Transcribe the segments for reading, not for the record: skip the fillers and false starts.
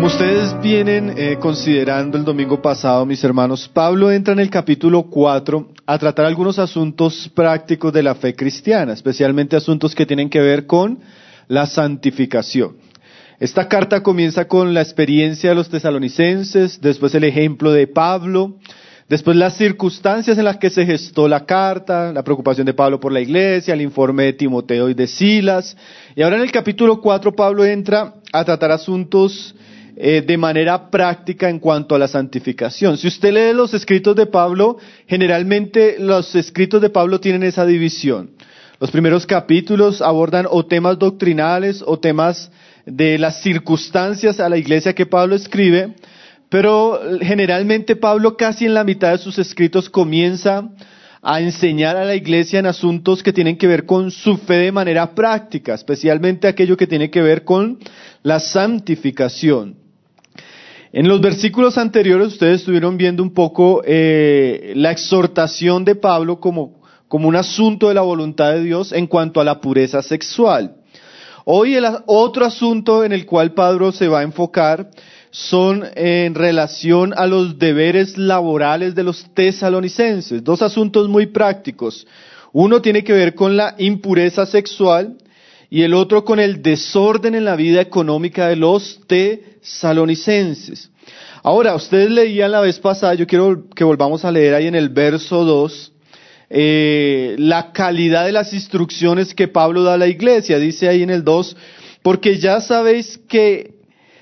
Como ustedes vienen considerando el domingo pasado, mis hermanos, Pablo entra en el capítulo 4 a tratar algunos asuntos prácticos de la fe cristiana, especialmente asuntos que tienen que ver con la santificación. Esta carta comienza con la experiencia de los tesalonicenses, después el ejemplo de Pablo, después las circunstancias en las que se gestó la carta, la preocupación de Pablo por la iglesia, el informe de Timoteo y de Silas. Y ahora en el capítulo 4 Pablo entra a tratar asuntos de manera práctica en cuanto a la santificación. Si usted lee los escritos de Pablo, generalmente los escritos de Pablo tienen esa división. Los primeros capítulos abordan o temas doctrinales o temas de las circunstancias a la iglesia que Pablo escribe, pero generalmente Pablo casi en la mitad de sus escritos comienza a enseñar a la iglesia en asuntos que tienen que ver con su fe de manera práctica, especialmente aquello que tiene que ver con la santificación. En los versículos anteriores ustedes estuvieron viendo un poco la exhortación de Pablo como un asunto de la voluntad de Dios en cuanto a la pureza sexual. Hoy el otro asunto en el cual Pablo se va a enfocar son en relación a los deberes laborales de los tesalonicenses. Dos asuntos muy prácticos. Uno tiene que ver con la impureza sexual y el otro con el desorden en la vida económica de los tesalonicenses. Ahora, ustedes leían la vez pasada, yo quiero que volvamos a leer ahí en el verso 2, la calidad de las instrucciones que Pablo da a la iglesia. Dice ahí en el 2, porque ya sabéis qué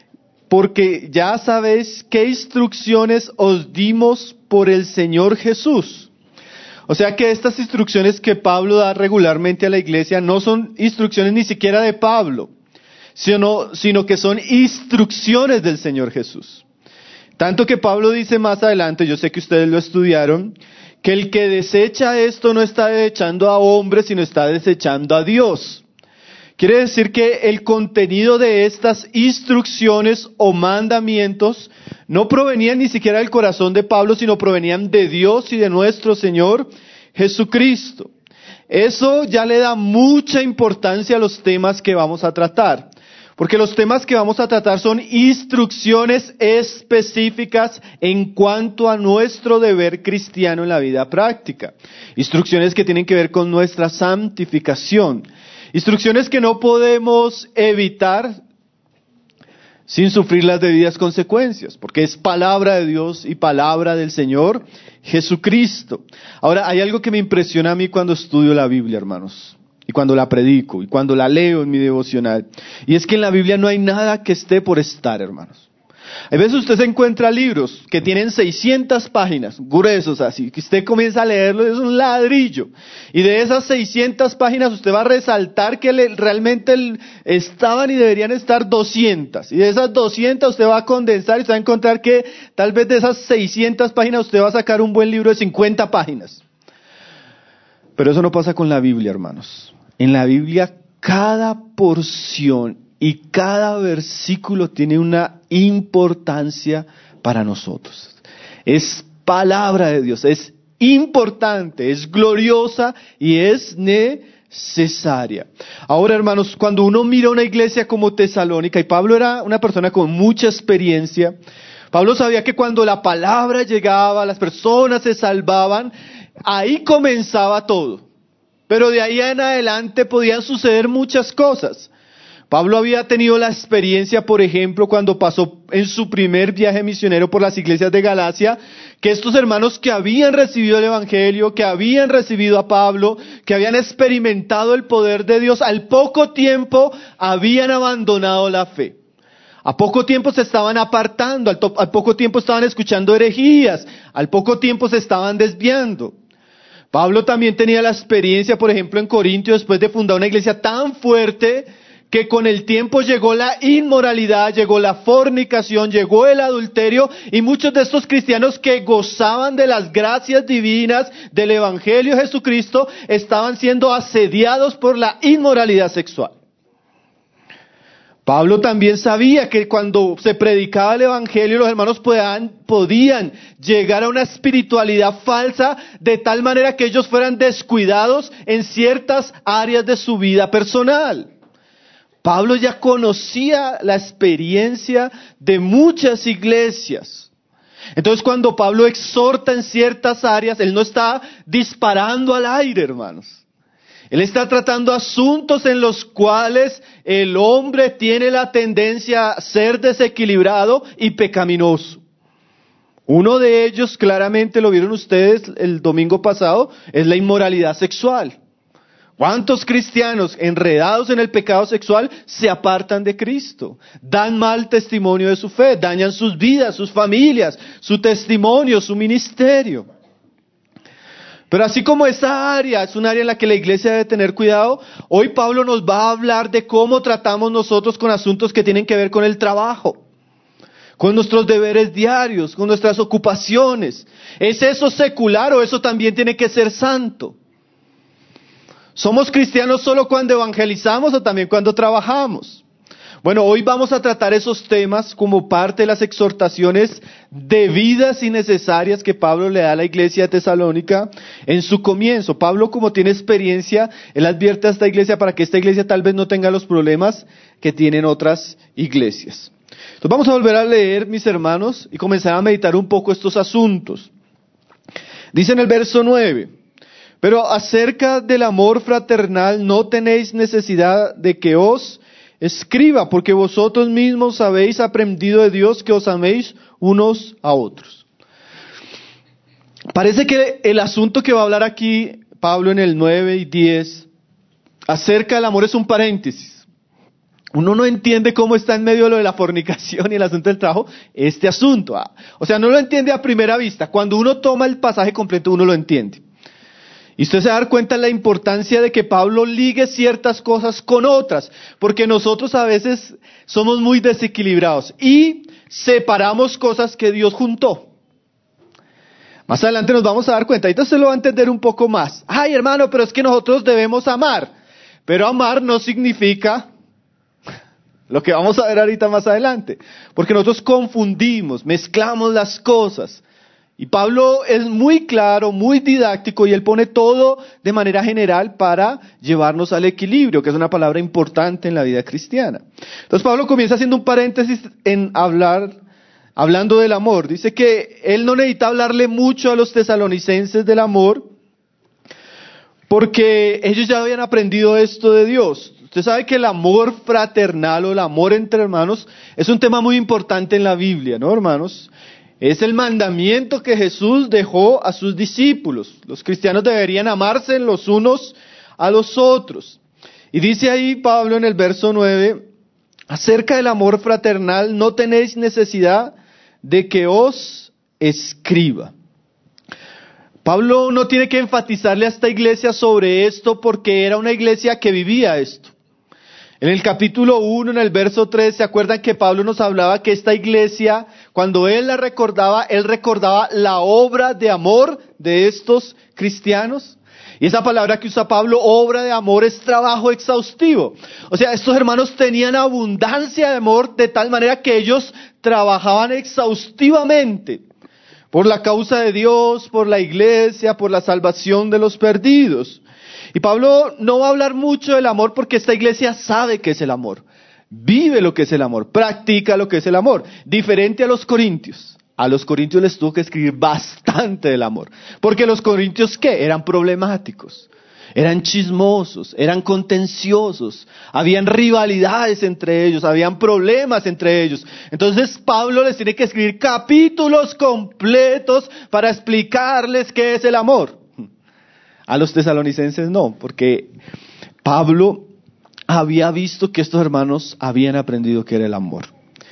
instrucciones os dimos por el Señor Jesús. O sea que estas instrucciones que Pablo da regularmente a la iglesia no son instrucciones ni siquiera de Pablo, sino que son instrucciones del Señor Jesús. Tanto que Pablo dice más adelante, yo sé que ustedes lo estudiaron, que el que desecha esto no está desechando a hombres, sino está desechando a Dios. Quiere decir que el contenido de estas instrucciones o mandamientos no provenían ni siquiera del corazón de Pablo, sino provenían de Dios y de nuestro Señor Jesucristo. Eso ya le da mucha importancia a los temas que vamos a tratar, porque los temas que vamos a tratar son instrucciones específicas en cuanto a nuestro deber cristiano en la vida práctica. Instrucciones que tienen que ver con nuestra santificación. Instrucciones que no podemos evitar sin sufrir las debidas consecuencias, porque es palabra de Dios y palabra del Señor Jesucristo. Ahora, hay algo que me impresiona a mí cuando estudio la Biblia, hermanos, y cuando la predico, y cuando la leo en mi devocional, y es que en la Biblia no hay nada que esté por estar, hermanos. A veces usted se encuentra libros que tienen 600 páginas, gruesos así, que usted comienza a leerlo, es un ladrillo. Y de esas 600 páginas usted va a resaltar que realmente estaban y deberían estar 200. Y de esas 200 usted va a condensar y usted va a encontrar que tal vez de esas 600 páginas usted va a sacar un buen libro de 50 páginas. Pero eso no pasa con la Biblia, hermanos. En la Biblia cada porción y cada versículo tiene una importancia para nosotros. Es palabra de Dios, es importante, es gloriosa y es necesaria. Ahora, hermanos, cuando uno mira una iglesia como Tesalónica, y Pablo era una persona con mucha experiencia, Pablo sabía que cuando la palabra llegaba, las personas se salvaban, ahí comenzaba todo. Pero de ahí en adelante podían suceder muchas cosas. Pablo había tenido la experiencia, por ejemplo, cuando pasó en su primer viaje misionero por las iglesias de Galacia, que estos hermanos que habían recibido el evangelio, que habían recibido a Pablo, que habían experimentado el poder de Dios, al poco tiempo habían abandonado la fe. A poco tiempo se estaban apartando, al poco tiempo estaban escuchando herejías, al poco tiempo se estaban desviando. Pablo también tenía la experiencia, por ejemplo, en Corintio, después de fundar una iglesia tan fuerte, que con el tiempo llegó la inmoralidad, llegó la fornicación, llegó el adulterio, y muchos de estos cristianos que gozaban de las gracias divinas del Evangelio de Jesucristo estaban siendo asediados por la inmoralidad sexual. Pablo también sabía que cuando se predicaba el Evangelio, los hermanos podían llegar a una espiritualidad falsa de tal manera que ellos fueran descuidados en ciertas áreas de su vida personal. Pablo ya conocía la experiencia de muchas iglesias. Entonces cuando Pablo exhorta en ciertas áreas, él no está disparando al aire, hermanos. Él está tratando asuntos en los cuales el hombre tiene la tendencia a ser desequilibrado y pecaminoso. Uno de ellos, claramente lo vieron ustedes el domingo pasado, es la inmoralidad sexual. ¿Cuántos cristianos enredados en el pecado sexual se apartan de Cristo? Dan mal testimonio de su fe, dañan sus vidas, sus familias, su testimonio, su ministerio. Pero así como esa área es un área en la que la iglesia debe tener cuidado, hoy Pablo nos va a hablar de cómo tratamos nosotros con asuntos que tienen que ver con el trabajo, con nuestros deberes diarios, con nuestras ocupaciones. ¿Es eso secular o eso también tiene que ser santo? ¿Somos cristianos solo cuando evangelizamos o también cuando trabajamos? Bueno, hoy vamos a tratar esos temas como parte de las exhortaciones debidas y necesarias que Pablo le da a la iglesia de Tesalónica en su comienzo. Pablo, como tiene experiencia, él advierte a esta iglesia para que esta iglesia tal vez no tenga los problemas que tienen otras iglesias. Entonces vamos a volver a leer, mis hermanos, y comenzar a meditar un poco estos asuntos. Dice en el verso 9... Pero acerca del amor fraternal no tenéis necesidad de que os escriba, porque vosotros mismos habéis aprendido de Dios que os améis unos a otros. Parece que el asunto que va a hablar aquí Pablo en el 9 y 10 acerca del amor es un paréntesis. Uno no entiende cómo está en medio de lo de la fornicación y el asunto del trabajo este asunto. O sea, no lo entiende a primera vista. Cuando uno toma el pasaje completo uno lo entiende. Y usted se va a dar cuenta de la importancia de que Pablo ligue ciertas cosas con otras, porque nosotros a veces somos muy desequilibrados y separamos cosas que Dios juntó. Más adelante nos vamos a dar cuenta, ahorita se lo va a entender un poco más. Ay, hermano, pero es que nosotros debemos amar, pero amar no significa lo que vamos a ver ahorita más adelante, porque nosotros confundimos, mezclamos las cosas. Y Pablo es muy claro, muy didáctico, y él pone todo de manera general para llevarnos al equilibrio, que es una palabra importante en la vida cristiana. Entonces Pablo comienza haciendo un paréntesis en hablando del amor. Dice que él no necesita hablarle mucho a los tesalonicenses del amor, porque ellos ya habían aprendido esto de Dios. Usted sabe que el amor fraternal o el amor entre hermanos es un tema muy importante en la Biblia, ¿no, hermanos? Es el mandamiento que Jesús dejó a sus discípulos. Los cristianos deberían amarse los unos a los otros. Y dice ahí Pablo en el verso 9, acerca del amor fraternal no tenéis necesidad de que os escriba. Pablo no tiene que enfatizarle a esta iglesia sobre esto porque era una iglesia que vivía esto. En el capítulo 1, en el verso 3, ¿se acuerdan que Pablo nos hablaba que esta iglesia, cuando él recordaba la obra de amor de estos cristianos? Y esa palabra que usa Pablo, obra de amor, es trabajo exhaustivo. O sea, estos hermanos tenían abundancia de amor de tal manera que ellos trabajaban exhaustivamente por la causa de Dios, por la iglesia, por la salvación de los perdidos. Y Pablo no va a hablar mucho del amor porque esta iglesia sabe qué es el amor, vive lo que es el amor, practica lo que es el amor, diferente a los corintios. A los corintios les tuvo que escribir bastante del amor, porque los corintios ¿qué? Eran problemáticos, eran chismosos, eran contenciosos, habían rivalidades entre ellos, habían problemas entre ellos. Entonces Pablo les tiene que escribir capítulos completos para explicarles qué es el amor. A los tesalonicenses no, porque Pablo había visto que estos hermanos habían aprendido qué era el amor.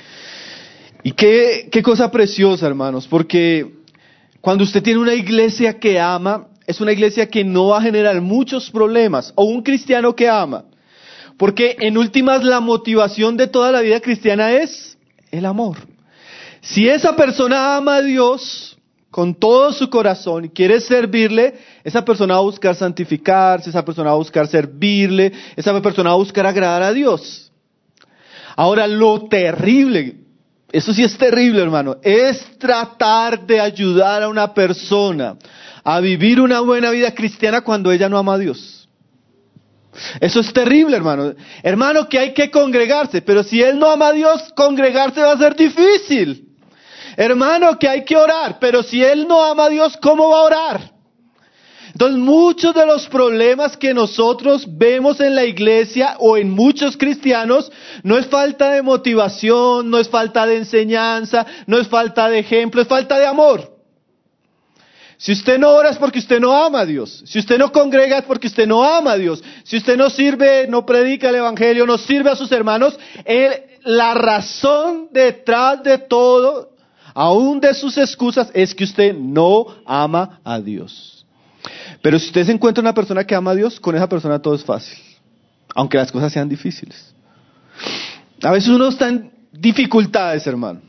Y qué cosa preciosa, hermanos, porque cuando usted tiene una iglesia que ama, es una iglesia que no va a generar muchos problemas, o un cristiano que ama, porque en últimas la motivación de toda la vida cristiana es el amor. Si esa persona ama a Dios con todo su corazón y quiere servirle, esa persona va a buscar santificarse, esa persona va a buscar servirle, esa persona va a buscar agradar a Dios. Ahora, lo terrible, eso sí es terrible, hermano, es tratar de ayudar a una persona a vivir una buena vida cristiana cuando ella no ama a Dios. Eso es terrible, hermano. Hermano, que hay que congregarse, pero si él no ama a Dios, congregarse va a ser difícil. Hermano, que hay que orar, pero si él no ama a Dios, ¿cómo va a orar? Entonces, muchos de los problemas que nosotros vemos en la iglesia o en muchos cristianos no es falta de motivación, no es falta de enseñanza, no es falta de ejemplo, es falta de amor. Si usted no ora es porque usted no ama a Dios. Si usted no congrega es porque usted no ama a Dios. Si usted no sirve, no predica el evangelio, no sirve a sus hermanos, la razón detrás de todo, aún de sus excusas, es que usted no ama a Dios. Pero si usted se encuentra una persona que ama a Dios, con esa persona todo es fácil, aunque las cosas sean difíciles. A veces uno está en dificultades, hermano.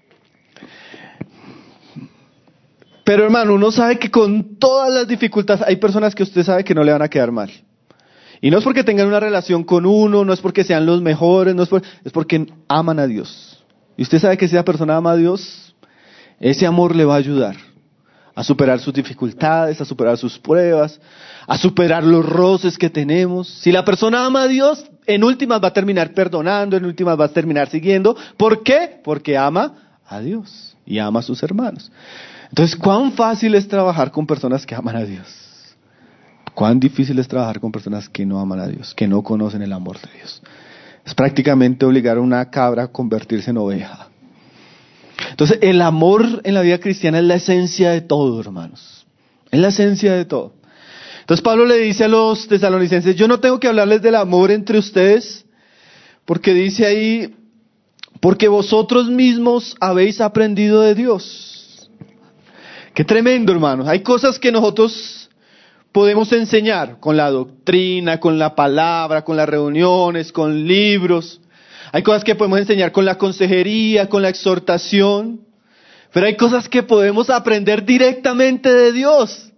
Pero hermano, uno sabe que con todas las dificultades hay personas que usted sabe que no le van a quedar mal. Y no es porque tengan una relación con uno, no es porque sean los mejores, es porque aman a Dios. Y usted sabe que si esa persona ama a Dios, ese amor le va a ayudar a superar sus dificultades, a superar sus pruebas, a superar los roces que tenemos. Si la persona ama a Dios, en últimas va a terminar perdonando, en últimas va a terminar siguiendo. ¿Por qué? Porque ama a Dios y ama a sus hermanos. Entonces, ¿cuán fácil es trabajar con personas que aman a Dios? ¿Cuán difícil es trabajar con personas que no aman a Dios, que no conocen el amor de Dios? Es prácticamente obligar a una cabra a convertirse en oveja. Entonces, el amor en la vida cristiana es la esencia de todo, hermanos. Es la esencia de todo. Entonces, Pablo le dice a los tesalonicenses, yo no tengo que hablarles del amor entre ustedes, porque dice ahí, porque vosotros mismos habéis aprendido de Dios. Qué tremendo, hermanos. Hay cosas que nosotros podemos enseñar con la doctrina, con la palabra, con las reuniones, con libros. Hay cosas que podemos enseñar con la consejería, con la exhortación, pero hay cosas que podemos aprender directamente de Dios.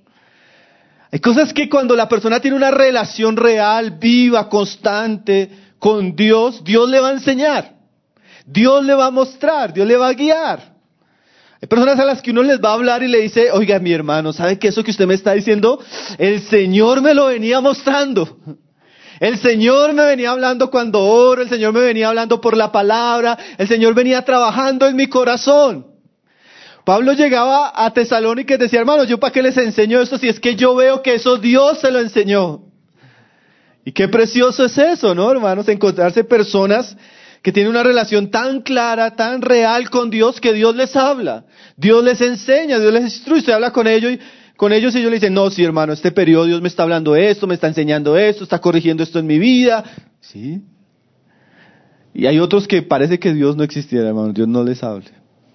Hay cosas que cuando la persona tiene una relación real, viva, constante con Dios, Dios le va a enseñar, Dios le va a mostrar, Dios le va a guiar. Hay personas a las que uno les va a hablar y le dice, oiga mi hermano, ¿sabe que eso que usted me está diciendo, el Señor me lo venía mostrando? El Señor me venía hablando cuando oro, el Señor me venía hablando por la palabra, el Señor venía trabajando en mi corazón. Pablo llegaba a Tesalónica y decía, hermanos, ¿yo para qué les enseño esto si es que yo veo que eso Dios se lo enseñó? Y qué precioso es eso, ¿no, hermanos? Encontrarse personas que tienen una relación tan clara, tan real con Dios, que Dios les habla, Dios les enseña, Dios les instruye, usted habla con ellos y ellos le dicen, no, sí hermano, este periodo Dios me está hablando esto, me está enseñando esto, está corrigiendo esto en mi vida. ¿Sí? Y hay otros que parece que Dios no existiera, hermano, Dios no les hable.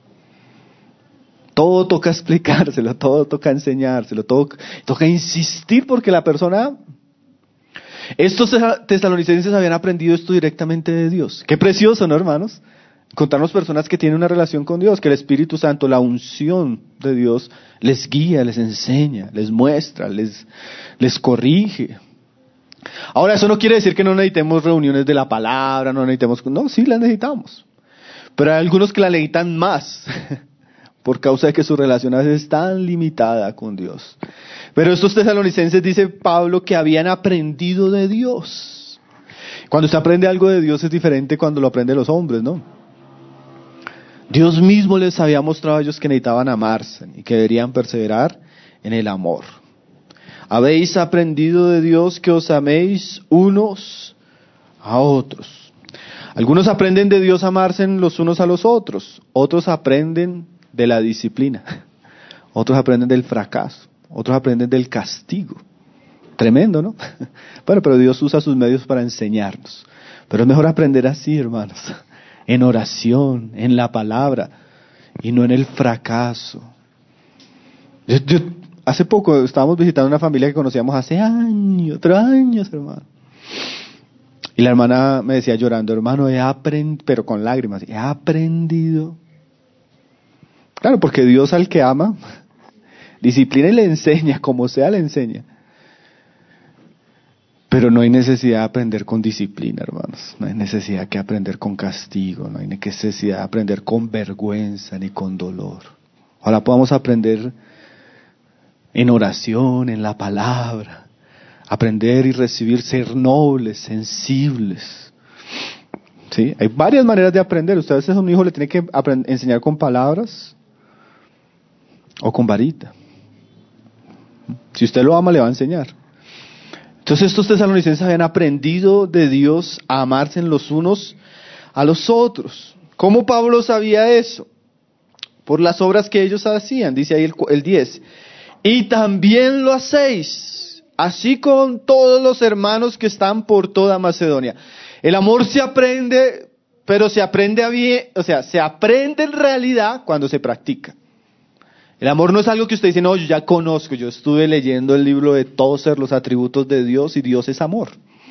Todo toca explicárselo, todo toca enseñárselo, todo toca insistir porque la persona... Estos tesalonicenses habían aprendido esto directamente de Dios. Qué precioso, ¿no, hermanos? Encontrarnos personas que tienen una relación con Dios, que el Espíritu Santo, la unción de Dios, les guía, les enseña, les muestra, les corrige. Ahora, eso no quiere decir que no necesitemos reuniones de la palabra, no, sí las necesitamos. Pero hay algunos que la necesitan más, por causa de que su relación a veces es tan limitada con Dios. Pero estos tesalonicenses, dice Pablo, que habían aprendido de Dios. Cuando usted aprende algo de Dios es diferente cuando lo aprende los hombres, ¿no? Dios mismo les había mostrado a ellos que necesitaban amarse y que deberían perseverar en el amor. Habéis aprendido de Dios que os améis unos a otros. Algunos aprenden de Dios a amarse los unos a los otros. Otros aprenden de la disciplina. Otros aprenden del fracaso. Otros aprenden del castigo. Tremendo, ¿no? Bueno, pero Dios usa sus medios para enseñarnos. Pero es mejor aprender así, hermanos. En oración, en la palabra, y no en el fracaso. Yo hace poco estábamos visitando una familia que conocíamos hace años, 3 años, hermano. Y la hermana me decía llorando, hermano, pero con lágrimas, he aprendido. Claro, porque Dios al que ama, disciplina y le enseña, como sea le enseña. Pero no hay necesidad de aprender con disciplina, hermanos. No hay necesidad de aprender con castigo. No hay necesidad de aprender con vergüenza ni con dolor. Ojalá podamos aprender en oración, en la palabra. Aprender y recibir, ser nobles, sensibles. ¿Sí? Hay varias maneras de aprender. Usted a veces a un hijo le tiene que enseñar con palabras o con varita. Si usted lo ama, le va a enseñar. Entonces estos tesalonicenses habían aprendido de Dios a amarse los unos a los otros. ¿Cómo Pablo sabía eso? Por las obras que ellos hacían, dice ahí el 10. Y también lo hacéis, así con todos los hermanos que están por toda Macedonia. El amor se aprende, pero se aprende bien, se aprende en realidad cuando se practica. El amor no es algo que usted dice, no, yo ya conozco, yo estuve leyendo el libro de Tozer, los atributos de Dios, y Dios es amor.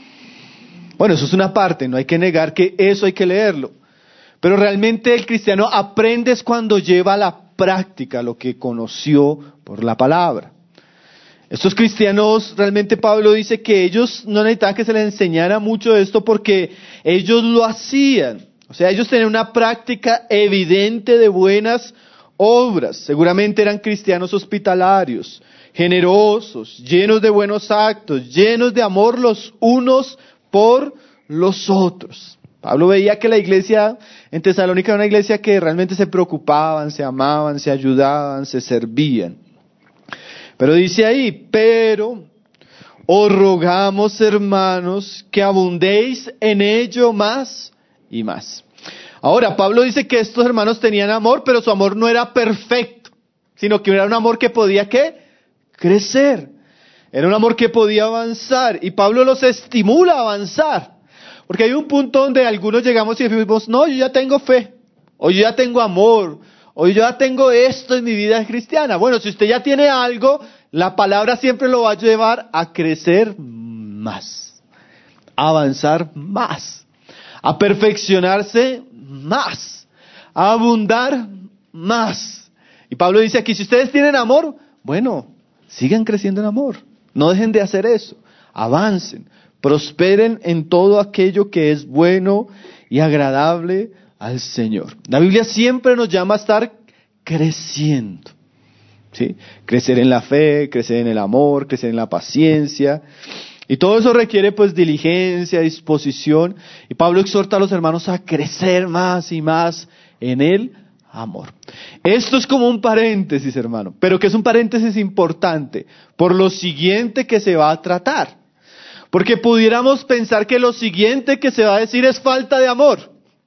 Bueno, eso es una parte, no hay que negar que eso hay que leerlo. Pero realmente el cristiano aprende es cuando lleva a la práctica lo que conoció por la palabra. Estos cristianos, realmente Pablo dice que ellos no necesitaban que se les enseñara mucho de esto porque ellos lo hacían. O sea, ellos tenían una práctica evidente de buenas obras. Seguramente eran cristianos hospitalarios, generosos, llenos de buenos actos, llenos de amor los unos por los otros. Pablo veía que la iglesia en Tesalónica era una iglesia que realmente se preocupaban, se amaban, se ayudaban, se servían. Pero dice ahí, pero os rogamos, hermanos, que abundéis en ello más y más. Ahora, Pablo dice que estos hermanos tenían amor, pero su amor no era perfecto, sino que era un amor que podía, ¿qué? Crecer. Era un amor que podía avanzar, y Pablo los estimula a avanzar. Porque hay un punto donde algunos llegamos y decimos, no, yo ya tengo fe, o yo ya tengo amor, o yo ya tengo esto en mi vida cristiana. Bueno, si usted ya tiene algo, la palabra siempre lo va a llevar a crecer más, a avanzar más, a perfeccionarse más, a abundar más. Y Pablo dice aquí, si ustedes tienen amor, bueno, sigan creciendo en amor, no dejen de hacer eso, avancen, prosperen en todo aquello que es bueno y agradable al Señor. La Biblia siempre nos llama a estar creciendo, ¿sí? Crecer en la fe, crecer en el amor, crecer en la paciencia. Y todo eso requiere pues diligencia, disposición. Y Pablo exhorta a los hermanos a crecer más y más en el amor. Esto es como un paréntesis, hermano, pero que es un paréntesis importante por lo siguiente que se va a tratar. Porque pudiéramos pensar que lo siguiente que se va a decir es falta de amor.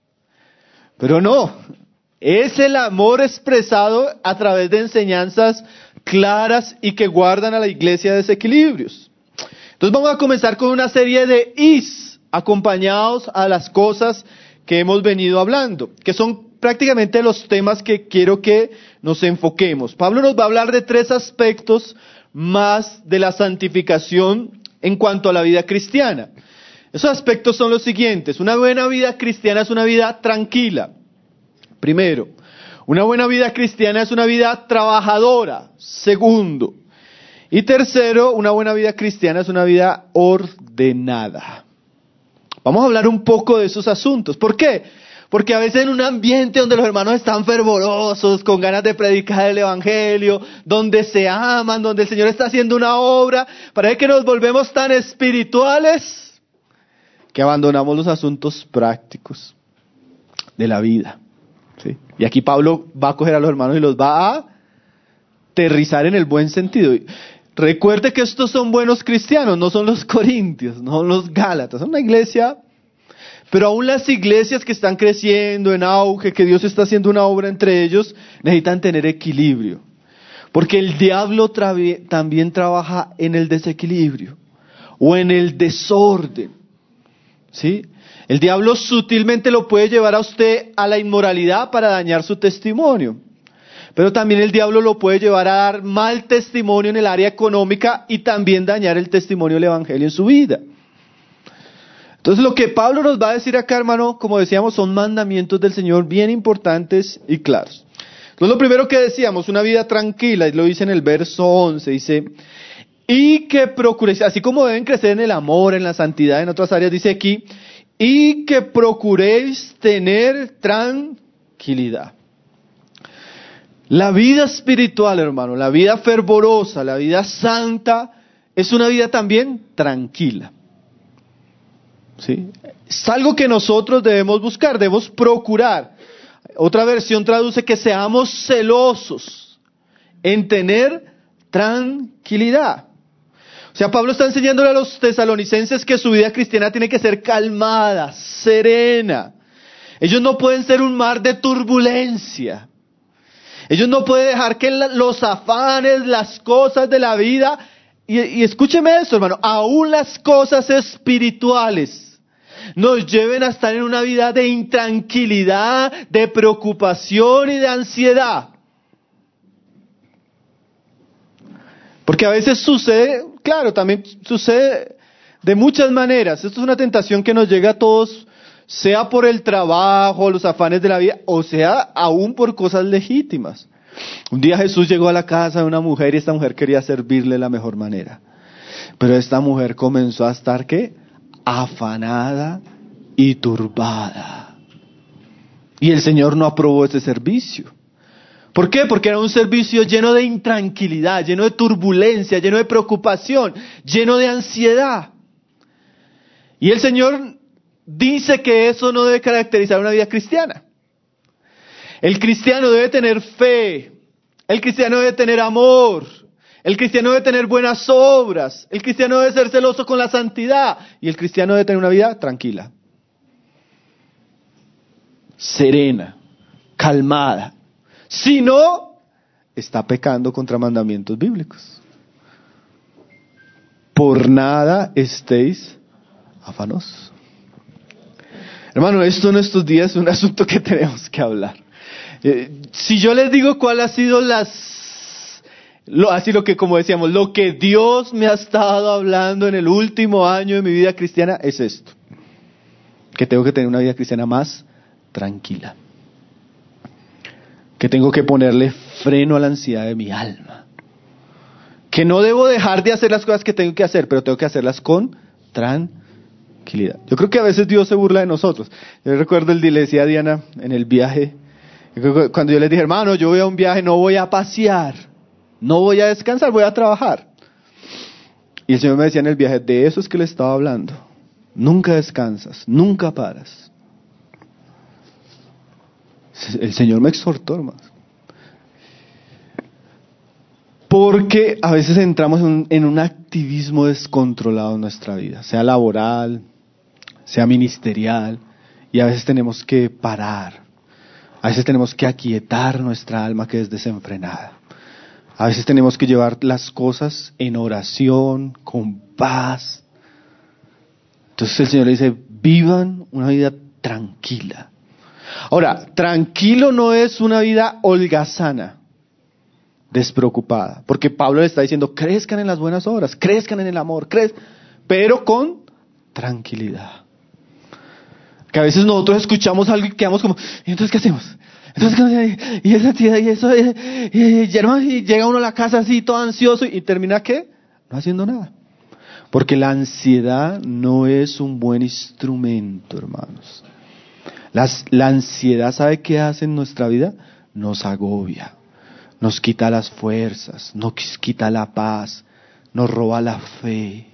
Pero no, es el amor expresado a través de enseñanzas claras y que guardan a la iglesia de desequilibrios. Entonces vamos a comenzar con una serie de is acompañados a las cosas que hemos venido hablando, que son prácticamente los temas que quiero que nos enfoquemos. Pablo nos va a hablar de 3 aspectos más de la santificación en cuanto a la vida cristiana. Esos aspectos son los siguientes. Una buena vida cristiana es una vida tranquila. Primero, una buena vida cristiana es una vida trabajadora. Segundo, y tercero, una buena vida cristiana es una vida ordenada. Vamos a hablar un poco de esos asuntos. ¿Por qué? Porque a veces en un ambiente donde los hermanos están fervorosos, con ganas de predicar el evangelio, donde se aman, donde el Señor está haciendo una obra, parece que nos volvemos tan espirituales que abandonamos los asuntos prácticos de la vida. ¿Sí? Y aquí Pablo va a coger a los hermanos y los va a aterrizar en el buen sentido. Recuerde que estos son buenos cristianos, no son los corintios, no son los gálatas, son una iglesia. Pero aún las iglesias que están creciendo en auge, que Dios está haciendo una obra entre ellos, necesitan tener equilibrio. Porque el diablo también trabaja en el desequilibrio o en el desorden. ¿Sí? El diablo sutilmente lo puede llevar a usted a la inmoralidad para dañar su testimonio. Pero también el diablo lo puede llevar a dar mal testimonio en el área económica y también dañar el testimonio del evangelio en su vida. Entonces lo que Pablo nos va a decir acá, hermano, como decíamos, son mandamientos del Señor bien importantes y claros. Entonces lo primero que decíamos, una vida tranquila, y lo dice en el verso 11, dice, y que procuréis, así como deben crecer en el amor, en la santidad, en otras áreas, dice aquí, y que procuréis tener tranquilidad. La vida espiritual, hermano, la vida fervorosa, la vida santa, es una vida también tranquila. ¿Sí? Es algo que nosotros debemos buscar, debemos procurar. Otra versión traduce que seamos celosos en tener tranquilidad. O sea, Pablo está enseñándole a los tesalonicenses que su vida cristiana tiene que ser calmada, serena. Ellos no pueden ser un mar de turbulencia. Ellos no pueden dejar que los afanes, las cosas de la vida, y escúcheme esto, hermano, aún las cosas espirituales nos lleven a estar en una vida de intranquilidad, de preocupación y de ansiedad. Porque a veces sucede, claro, también sucede de muchas maneras. Esto es una tentación que nos llega a todos, sea por el trabajo, los afanes de la vida, o sea aún por cosas legítimas. Un día Jesús llegó a la casa de una mujer y esta mujer quería servirle de la mejor manera. Pero esta mujer comenzó a estar, ¿qué? Afanada y turbada. Y el Señor no aprobó ese servicio. ¿Por qué? Porque era un servicio lleno de intranquilidad, lleno de turbulencia, lleno de preocupación, lleno de ansiedad. Y el Señor dice que eso no debe caracterizar una vida cristiana. El cristiano debe tener fe, el cristiano debe tener amor, el cristiano debe tener buenas obras, el cristiano debe ser celoso con la santidad y el cristiano debe tener una vida tranquila, serena, calmada. Si no, está pecando contra mandamientos bíblicos. Por nada estéis afanosos. Hermano, esto en estos días es un asunto que tenemos que hablar. Si yo les digo cuál ha sido así lo que, como decíamos, lo que Dios me ha estado hablando en el último año de mi vida cristiana, es esto. Que tengo que tener una vida cristiana más tranquila. Que tengo que ponerle freno a la ansiedad de mi alma. Que no debo dejar de hacer las cosas que tengo que hacer, pero tengo que hacerlas con tranquilidad. Yo creo que a veces Dios se burla de nosotros. Yo recuerdo le decía a Diana en el viaje, cuando yo les dije, hermano, yo voy a un viaje, no voy a pasear, no voy a descansar, voy a trabajar. Y el Señor me decía en el viaje, de eso es que le estaba hablando. Nunca descansas, nunca paras. El Señor me exhortó, hermano. Porque a veces entramos en un activismo descontrolado en nuestra vida, sea laboral, sea ministerial, y a veces tenemos que parar, a veces tenemos que aquietar nuestra alma que es desenfrenada, a veces tenemos que llevar las cosas en oración, con paz. Entonces el Señor le dice, vivan una vida tranquila. Ahora, tranquilo no es una vida holgazana, despreocupada, porque Pablo le está diciendo, crezcan en las buenas obras, crezcan en el amor, pero con tranquilidad. Que a veces nosotros escuchamos algo y quedamos como, ¿y entonces qué hacemos? Entonces, y esa tía, y eso, y llega uno a la casa así todo ansioso y termina ¿qué? No haciendo nada. Porque la ansiedad no es un buen instrumento, hermanos. La ansiedad, ¿sabe qué hace en nuestra vida? Nos agobia, nos quita las fuerzas, nos quita la paz, nos roba la fe.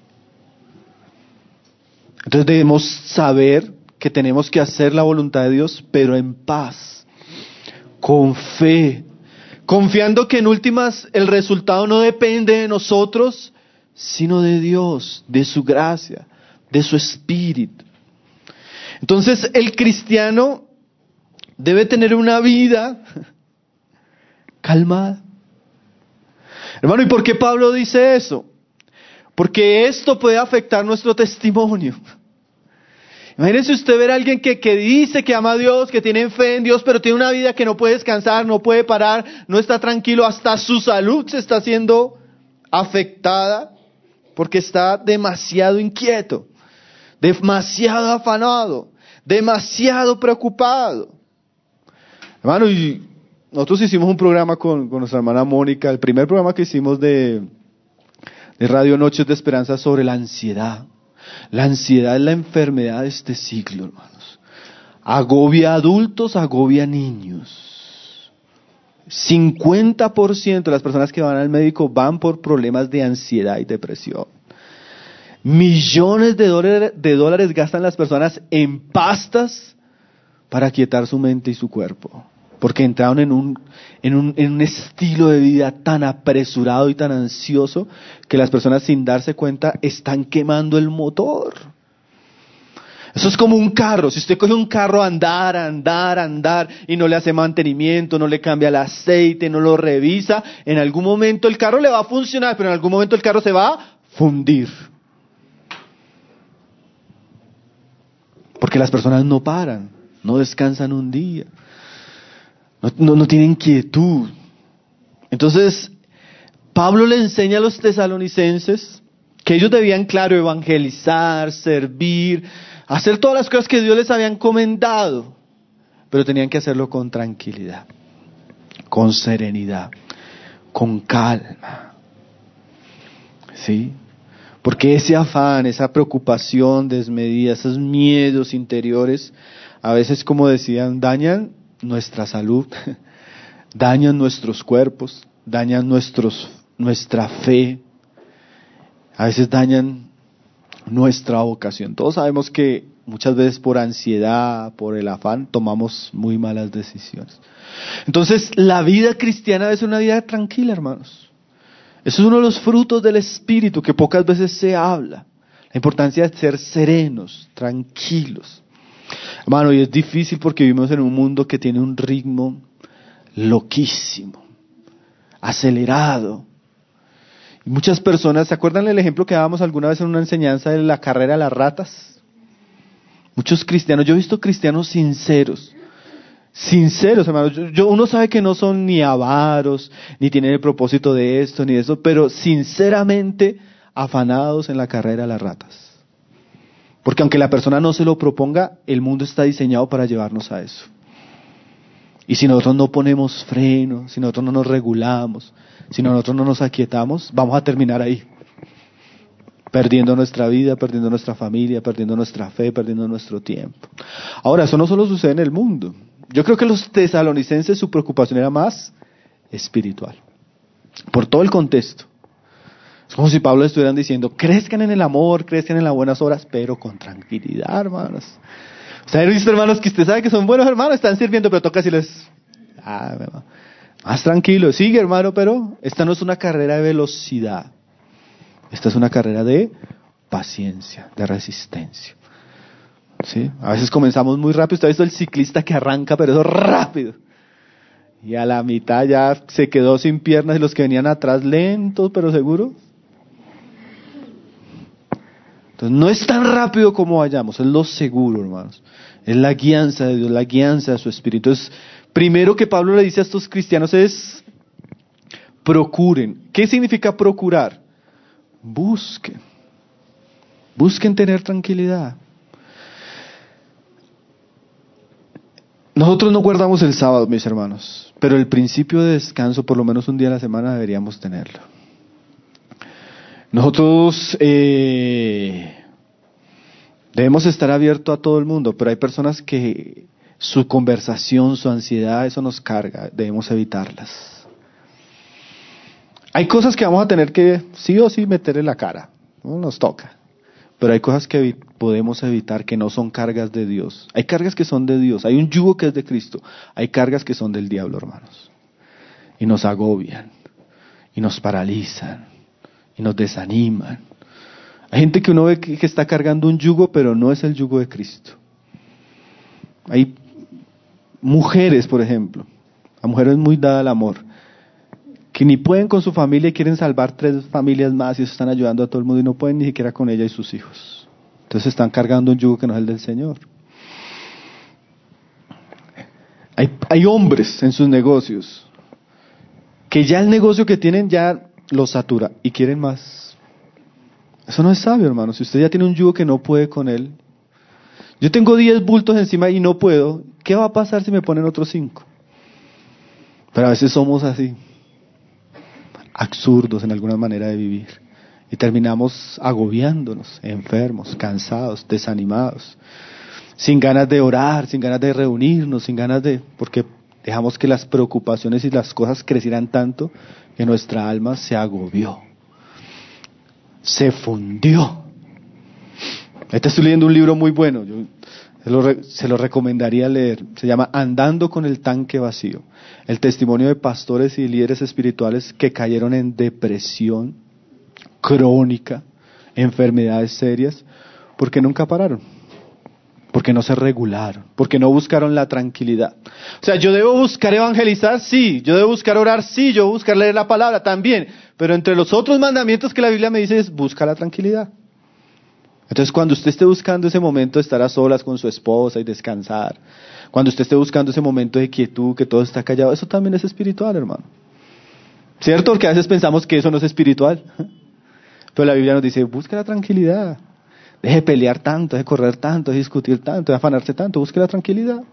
Entonces debemos saber que tenemos que hacer la voluntad de Dios, pero en paz, con fe, confiando que en últimas el resultado no depende de nosotros, sino de Dios, de su gracia, de su espíritu. Entonces el cristiano debe tener una vida calmada. Hermano, ¿y por qué Pablo dice eso? Porque esto puede afectar nuestro testimonio. Imagínense usted ver a alguien que dice que ama a Dios, que tiene fe en Dios, pero tiene una vida que no puede descansar, no puede parar, no está tranquilo, hasta su salud se está siendo afectada porque está demasiado inquieto, demasiado afanado, demasiado preocupado. Hermano, y nosotros hicimos un programa con nuestra hermana Mónica, el primer programa que hicimos de Radio Noches de Esperanza sobre la ansiedad. La ansiedad es la enfermedad de este siglo, hermanos. Agobia a adultos, agobia a niños. 50% de las personas que van al médico van por problemas de ansiedad y depresión. Millones de dólares gastan las personas en pastas para aquietar su mente y su cuerpo, porque entraron en un estilo de vida tan apresurado y tan ansioso que las personas, sin darse cuenta, están quemando el motor. Eso es como un carro. Si usted coge un carro a andar y no le hace mantenimiento, no le cambia el aceite, no lo revisa, en algún momento el carro le va a funcionar, pero en algún momento el carro se va a fundir. Porque las personas no paran, no descansan un día, no tienen quietud. Entonces, Pablo le enseña a los tesalonicenses que ellos debían, claro, evangelizar, servir, hacer todas las cosas que Dios les había encomendado, pero tenían que hacerlo con tranquilidad, con serenidad, con calma. ¿Sí? Porque ese afán, esa preocupación desmedida, esos miedos interiores, a veces, como decían, dañan nuestra salud, dañan nuestros cuerpos, dañan nuestra fe, a veces dañan nuestra vocación. Todos sabemos que muchas veces por ansiedad, por el afán, tomamos muy malas decisiones. Entonces, la vida cristiana es una vida tranquila, hermanos. Eso es uno de los frutos del Espíritu que pocas veces se habla. La importancia de ser serenos, tranquilos. Hermano, y es difícil porque vivimos en un mundo que tiene un ritmo loquísimo, acelerado. Y muchas personas, ¿se acuerdan del ejemplo que dábamos alguna vez en una enseñanza de la carrera de las ratas? Muchos cristianos, yo he visto cristianos sinceros, hermanos. Uno sabe que no son ni avaros, ni tienen el propósito de esto, ni de eso, pero sinceramente afanados en la carrera de las ratas. Porque aunque la persona no se lo proponga, el mundo está diseñado para llevarnos a eso. Y si nosotros no ponemos freno, si nosotros no nos regulamos, si nosotros no nos aquietamos, vamos a terminar ahí. Perdiendo nuestra vida, perdiendo nuestra familia, perdiendo nuestra fe, perdiendo nuestro tiempo. Ahora, eso no solo sucede en el mundo. Yo creo que los tesalonicenses, su preocupación era más espiritual. Por todo el contexto. Es como si Pablo estuvieran diciendo, crezcan en el amor, crezcan en las buenas obras, pero con tranquilidad, hermanos. Usted ha visto, hermanos, que usted sabe que son buenos hermanos, están sirviendo, pero toca decirles, más tranquilo, sigue, hermano, pero esta no es una carrera de velocidad. Esta es una carrera de paciencia, de resistencia. ¿Sí? A veces comenzamos muy rápido. Usted ha visto el ciclista que arranca, pero eso es rápido. Y a la mitad ya se quedó sin piernas y los que venían atrás lentos, pero seguros. Entonces no es tan rápido como vayamos, es lo seguro, hermanos. Es la guianza de Dios, la guianza de su Espíritu. Entonces, primero que Pablo le dice a estos cristianos es, procuren. ¿Qué significa procurar? Busquen tener tranquilidad. Nosotros no guardamos el sábado, mis hermanos, pero el principio de descanso, por lo menos un día a la semana, deberíamos tenerlo. Nosotros debemos estar abiertos a todo el mundo, pero hay personas que su conversación, su ansiedad, eso nos carga, debemos evitarlas. Hay cosas que vamos a tener que sí o sí meter en la cara, no nos toca. Pero hay cosas que podemos evitar que no son cargas de Dios. Hay cargas que son de Dios, hay un yugo que es de Cristo. Hay cargas que son del diablo, hermanos. Y nos agobian, y nos paralizan, y nos desaniman. Hay gente que uno ve que está cargando un yugo, pero no es el yugo de Cristo. Hay mujeres, por ejemplo, la mujer es muy dada al amor, que ni pueden con su familia y quieren salvar 3 familias más y eso están ayudando a todo el mundo y no pueden ni siquiera con ella y sus hijos. Entonces están cargando un yugo que no es el del Señor. Hay hombres en sus negocios que ya el negocio que tienen ya los satura y quieren más. Eso no es sabio, hermano. Si usted ya tiene un yugo que no puede con él, yo tengo 10 bultos encima y no puedo, ¿qué va a pasar si me ponen otros 5? Pero a veces somos así, absurdos en alguna manera de vivir y terminamos agobiándonos, enfermos, cansados, desanimados, sin ganas de orar, sin ganas de reunirnos, sin ganas de, porque dejamos que las preocupaciones y las cosas crecieran tanto que nuestra alma se agobió, se fundió. Ahorita estoy leyendo un libro muy bueno, yo se lo recomendaría leer, se llama Andando con el tanque vacío, el testimonio de pastores y líderes espirituales que cayeron en depresión crónica, enfermedades serias, porque nunca pararon, porque no se regularon, porque no buscaron la tranquilidad. O sea, yo debo buscar evangelizar, sí, yo debo buscar orar, sí, yo debo buscar leer la palabra también, pero entre los otros mandamientos que la Biblia me dice es busca la tranquilidad. Entonces, cuando usted esté buscando ese momento de estar a solas con su esposa y descansar, cuando usted esté buscando ese momento de quietud, que todo está callado, eso también es espiritual, hermano. ¿Cierto? Porque a veces pensamos que eso no es espiritual. Pero la Biblia nos dice, busque la tranquilidad. Deje de pelear tanto, deje de correr tanto, deje de discutir tanto, deje de afanarse tanto, busque la tranquilidad.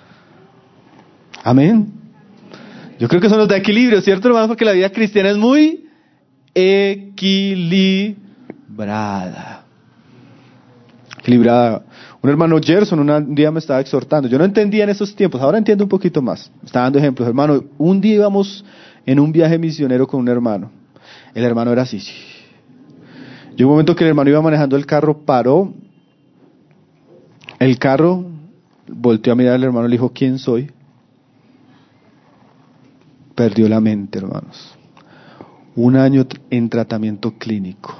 Amén. Yo creo que eso nos da equilibrio, ¿cierto, hermano? Porque la vida cristiana es muy equilibrada. Un hermano Gerson un día me estaba exhortando. Yo no entendía en esos tiempos, ahora entiendo un poquito más. Me estaba dando ejemplos. Hermano, un día íbamos en un viaje misionero con un hermano. El hermano era así. Llegó un momento que el hermano iba manejando el carro, paró el carro, volteó a mirar al hermano y le dijo, ¿quién soy? Perdió la mente, hermanos. 1 año en tratamiento clínico.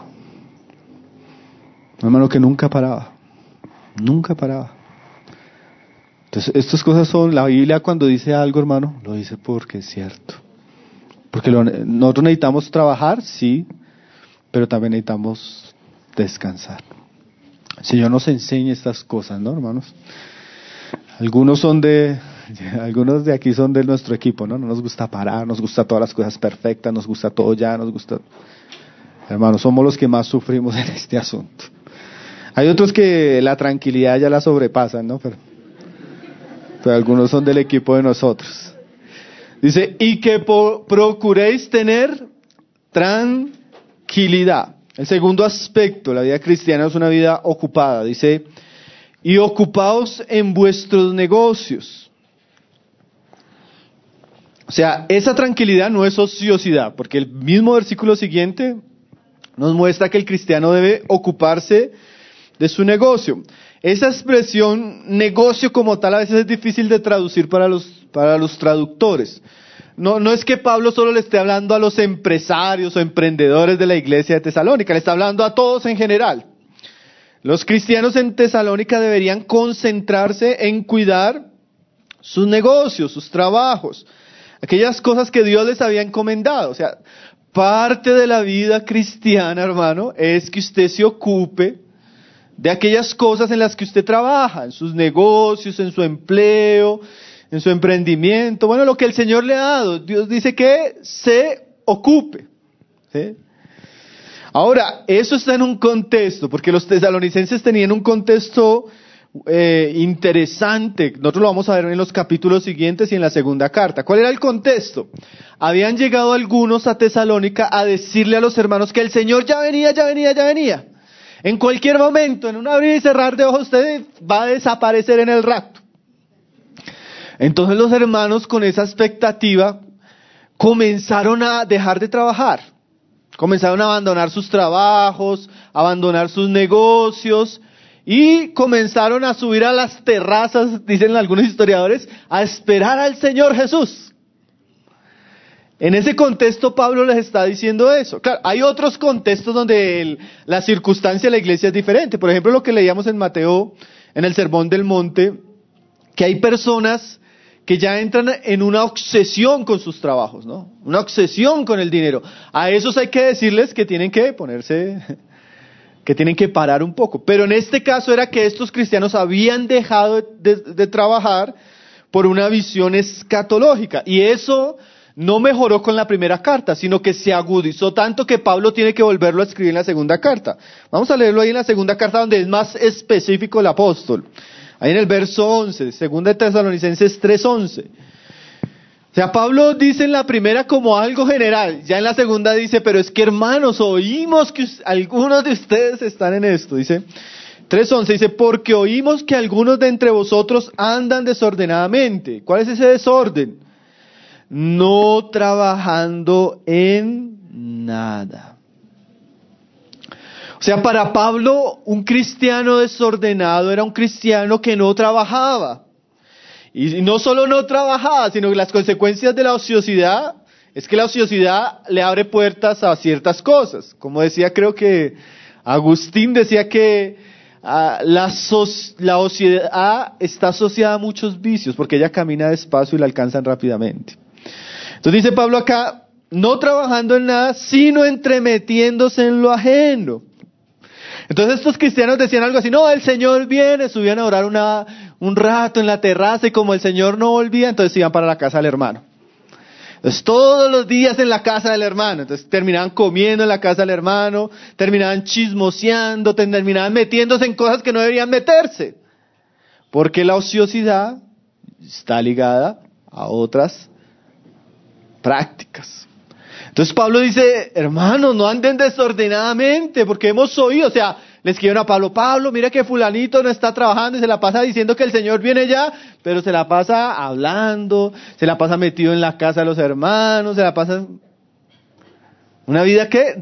Un hermano que nunca paraba. Nunca paraba. Entonces, estas cosas son, la Biblia cuando dice algo, hermano, lo dice porque es cierto. Porque nosotros necesitamos trabajar, sí, pero también necesitamos descansar. El Señor nos enseña estas cosas, ¿no, hermanos? Algunos de aquí son de nuestro equipo, ¿no? No nos gusta parar, nos gusta todas las cosas perfectas, nos gusta todo ya, nos gusta... Hermanos, somos los que más sufrimos en este asunto. Hay otros que la tranquilidad ya la sobrepasan, ¿no? Pero algunos son del equipo de nosotros. Dice, y que procuréis tener tranquilidad. El segundo aspecto, la vida cristiana es una vida ocupada. Dice, y ocupaos en vuestros negocios. O sea, esa tranquilidad no es ociosidad, porque el mismo versículo siguiente nos muestra que el cristiano debe ocuparse de su negocio. Esa expresión negocio como tal a veces es difícil de traducir para los traductores. No es que Pablo solo le esté hablando a los empresarios o emprendedores de la iglesia de Tesalónica, le está hablando a todos en general. Los cristianos en Tesalónica deberían concentrarse en cuidar sus negocios, sus trabajos, aquellas cosas que Dios les había encomendado. O sea, parte de la vida cristiana, hermano, es que usted se ocupe de aquellas cosas en las que usted trabaja, en sus negocios, en su empleo, en su emprendimiento, bueno, lo que el Señor le ha dado. Dios dice que se ocupe, ¿sí? Ahora, eso está en un contexto, porque los tesalonicenses tenían un contexto interesante. Nosotros lo vamos a ver en los capítulos siguientes y en la segunda carta. ¿Cuál era el contexto? Habían llegado algunos a Tesalónica a decirle a los hermanos que el Señor ya venía. En cualquier momento, en un abrir y cerrar de ojos, usted va a desaparecer en el rapto. Entonces los hermanos con esa expectativa comenzaron a dejar de trabajar. Comenzaron a abandonar sus trabajos, a abandonar sus negocios y comenzaron a subir a las terrazas, dicen algunos historiadores, a esperar al Señor Jesús. En ese contexto Pablo les está diciendo eso. Claro, hay otros contextos donde la circunstancia de la iglesia es diferente. Por ejemplo, lo que leíamos en Mateo, en el Sermón del Monte, que hay personas que ya entran en una obsesión con sus trabajos, ¿no? Una obsesión con el dinero. A esos hay que decirles que tienen que que tienen que parar un poco. Pero en este caso era que estos cristianos habían dejado de trabajar por una visión escatológica. Y eso no mejoró con la primera carta, sino que se agudizó tanto que Pablo tiene que volverlo a escribir en la segunda carta. Vamos a leerlo ahí en la segunda carta donde es más específico el apóstol. Ahí en el verso 11, segunda de Tesalonicenses 3:11. O sea, Pablo dice en la primera como algo general, ya en la segunda dice, pero es que hermanos, oímos que algunos de ustedes están en esto. Dice 3:11, dice, porque oímos que algunos de entre vosotros andan desordenadamente. ¿Cuál es ese desorden? no trabajando en nada. O sea, para Pablo, un cristiano desordenado era un cristiano que no trabajaba. Y no solo no trabajaba, sino que las consecuencias de la ociosidad es que la ociosidad le abre puertas a ciertas cosas. Como decía, creo que Agustín decía que la ociosidad está asociada a muchos vicios, porque ella camina despacio y la alcanzan rápidamente. Entonces dice Pablo acá, no trabajando en nada, sino entremetiéndose en lo ajeno. Entonces estos cristianos decían algo así, no, el Señor viene, subían a orar un rato en la terraza y como el Señor no volvía, entonces iban para la casa del hermano. Entonces todos los días en la casa del hermano, entonces terminaban comiendo en la casa del hermano, terminaban chismoseando, terminaban metiéndose en cosas que no deberían meterse. Porque la ociosidad está ligada a otras prácticas. Entonces Pablo dice, hermanos, no anden desordenadamente, porque hemos oído, o sea, le escribieron a Pablo, Pablo, mira que fulanito no está trabajando y se la pasa diciendo que el Señor viene ya, pero se la pasa hablando, se la pasa metido en la casa de los hermanos, se la pasa una vida que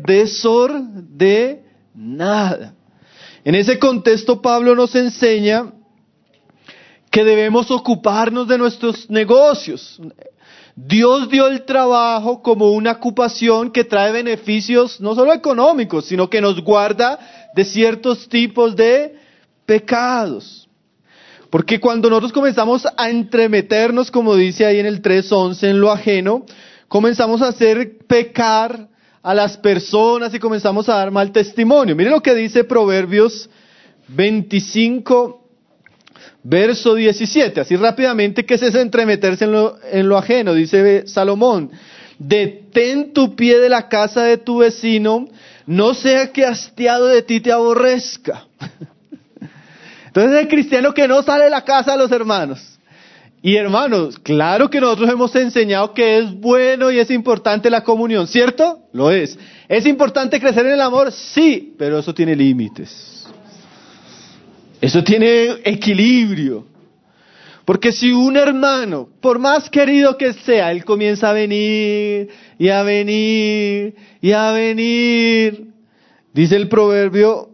desordenada. En ese contexto Pablo nos enseña que debemos ocuparnos de nuestros negocios. Dios dio el trabajo como una ocupación que trae beneficios no solo económicos, sino que nos guarda de ciertos tipos de pecados. Porque cuando nosotros comenzamos a entremeternos, como dice ahí en el 3:11, en lo ajeno, comenzamos a hacer pecar a las personas y comenzamos a dar mal testimonio. Miren lo que dice Proverbios 25, verso 17, así rápidamente, ¿qué es eso de entremeterse en lo ajeno? Dice Salomón, detén tu pie de la casa de tu vecino, no sea que hastiado de ti te aborrezca. Entonces el cristiano que no sale de la casa de los hermanos. Y hermanos, claro que nosotros hemos enseñado que es bueno y es importante la comunión, ¿cierto? Lo es. ¿Es importante crecer en el amor? Sí, pero eso tiene límites. Eso tiene equilibrio. Porque si un hermano, por más querido que sea, él comienza a venir, y a venir, y a venir, dice el proverbio,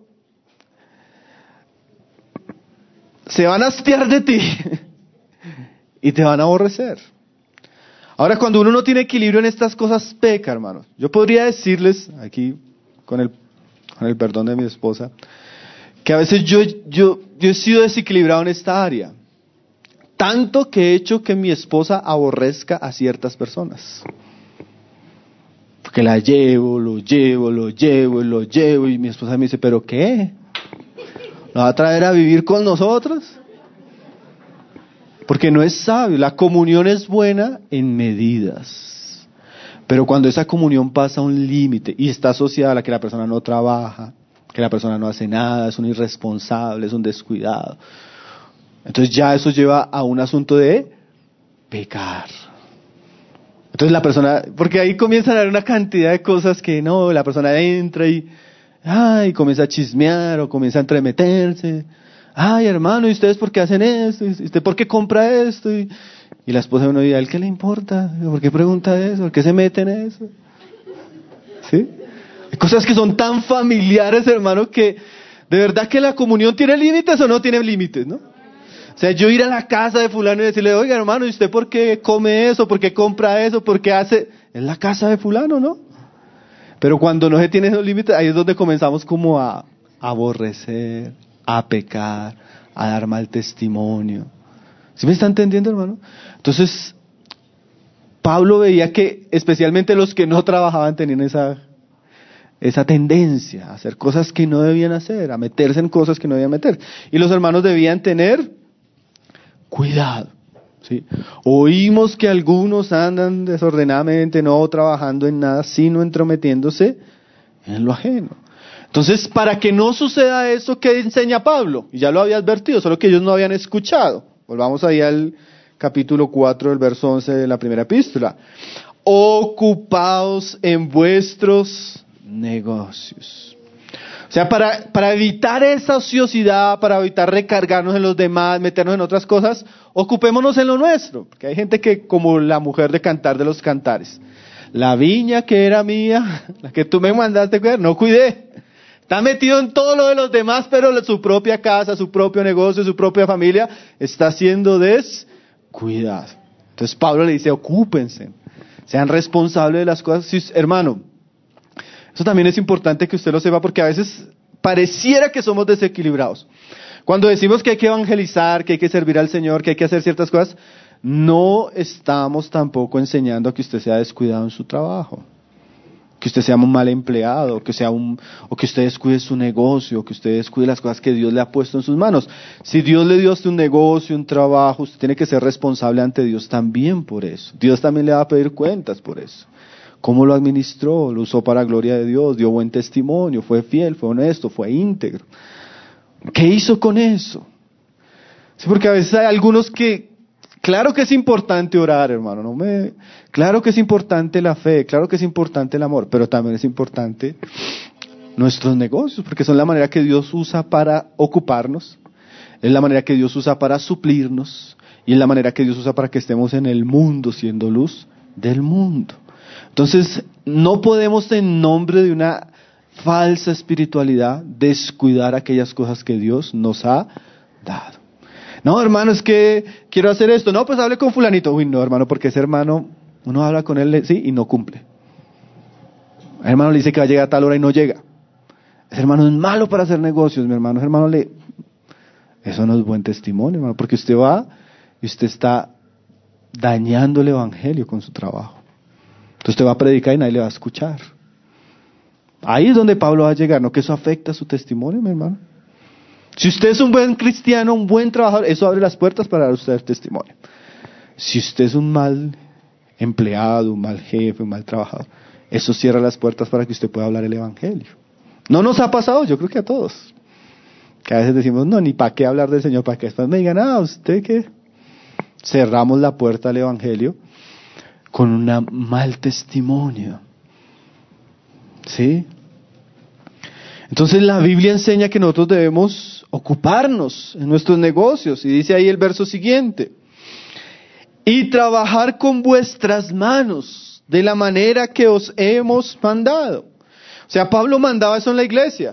se van a hastiar de ti y te van a aborrecer. Ahora, cuando uno no tiene equilibrio en estas cosas, peca, hermanos. Yo podría decirles, aquí, con el perdón de mi esposa, que a veces yo he sido desequilibrado en esta área. Tanto que he hecho que mi esposa aborrezca a ciertas personas. Porque la llevo, y mi esposa me dice, ¿pero qué? ¿Lo va a traer a vivir con nosotros? Porque no es sabio. La comunión es buena en medidas. Pero cuando esa comunión pasa un límite y está asociada a la que la persona no trabaja, que la persona no hace nada, es un irresponsable, es un descuidado, entonces ya eso lleva a un asunto de pecar. Entonces la persona, porque ahí comienzan a haber una cantidad de cosas que no, la persona entra y comienza a chismear o comienza a entremeterse. Ay, hermano, ¿y ustedes por qué hacen esto? ¿Y usted por qué compra esto? Y la esposa de uno dice, ¿a él qué le importa? ¿Por qué pregunta eso? ¿Por qué se mete en eso? ¿Sí? Hay cosas que son tan familiares, hermano, que de verdad que la comunión tiene límites o no tiene límites, ¿no? O sea, yo ir a la casa de fulano y decirle, oiga, hermano, ¿y usted por qué come eso? ¿Por qué compra eso? ¿Por qué hace? Es la casa de fulano, ¿no? Pero cuando no se tiene esos límites, ahí es donde comenzamos como a aborrecer, a pecar, a dar mal testimonio. ¿Sí me está entendiendo, hermano? Entonces, Pablo veía que especialmente los que no trabajaban tenían esa tendencia a hacer cosas que no debían hacer, a meterse en cosas que no debían meter. Y los hermanos debían tener cuidado. ¿Sí? Oímos que algunos andan desordenadamente, no trabajando en nada, sino entrometiéndose en lo ajeno. Entonces, para que no suceda eso, ¿qué enseña Pablo? Y ya lo había advertido, solo que ellos no habían escuchado. Volvamos ahí al capítulo 4, del verso 11 de la primera epístola. Ocupaos en vuestros negocios. O sea, para evitar esa ociosidad, para evitar recargarnos en los demás, meternos en otras cosas, ocupémonos en lo nuestro. Porque hay gente que, como la mujer de Cantar de los Cantares, la viña que era mía, la que tú me mandaste a cuidar, no cuidé. Está metido en todo lo de los demás, pero su propia casa, su propio negocio, su propia familia está siendo descuidado. Entonces Pablo le dice, ocúpense, sean responsables de las cosas. Sí, hermano, eso también es importante que usted lo sepa, porque a veces pareciera que somos desequilibrados. Cuando decimos que hay que evangelizar, que hay que servir al Señor, que hay que hacer ciertas cosas, no estamos tampoco enseñando a que usted sea descuidado en su trabajo, que usted sea un mal empleado, o que usted descuide su negocio, que usted descuide las cosas que Dios le ha puesto en sus manos. Si Dios le dio a usted un negocio, un trabajo, usted tiene que ser responsable ante Dios también por eso. Dios también le va a pedir cuentas por eso. ¿Cómo lo administró? ¿Lo usó para gloria de Dios? ¿Dio buen testimonio? ¿Fue fiel? ¿Fue honesto? ¿Fue íntegro? ¿Qué hizo con eso? Sí, porque a veces hay algunos que, claro que es importante orar, hermano, claro que es importante la fe, claro que es importante el amor, pero también es importante nuestros negocios, porque son la manera que Dios usa para ocuparnos, es la manera que Dios usa para suplirnos, y es la manera que Dios usa para que estemos en el mundo siendo luz del mundo. Entonces, no podemos en nombre de una falsa espiritualidad descuidar aquellas cosas que Dios nos ha dado. No, hermano, es que quiero hacer esto. No, pues hable con fulanito. Uy, no, hermano, porque ese hermano, uno habla con él, sí, y no cumple. El hermano le dice que va a llegar a tal hora y no llega. Ese hermano es malo para hacer negocios, mi hermano. Ese hermano eso no es buen testimonio, hermano, porque usted va y usted está dañando el evangelio con su trabajo. Entonces usted va a predicar y nadie le va a escuchar. Ahí es donde Pablo va a llegar, no que eso afecta su testimonio, mi hermano. Si usted es un buen cristiano, un buen trabajador, eso abre las puertas para dar usted el testimonio. Si usted es un mal empleado, un mal jefe, un mal trabajador, eso cierra las puertas para que usted pueda hablar el evangelio. No nos ha pasado, yo creo que a todos. Que a veces decimos, no, ni para qué hablar del Señor, para que después me digan, ¿usted qué? Cerramos la puerta al evangelio con un mal testimonio. ¿Sí? Entonces la Biblia enseña que nosotros debemos ocuparnos en nuestros negocios. Y dice ahí el verso siguiente. Y trabajar con vuestras manos de la manera que os hemos mandado. O sea, Pablo mandaba eso en la iglesia.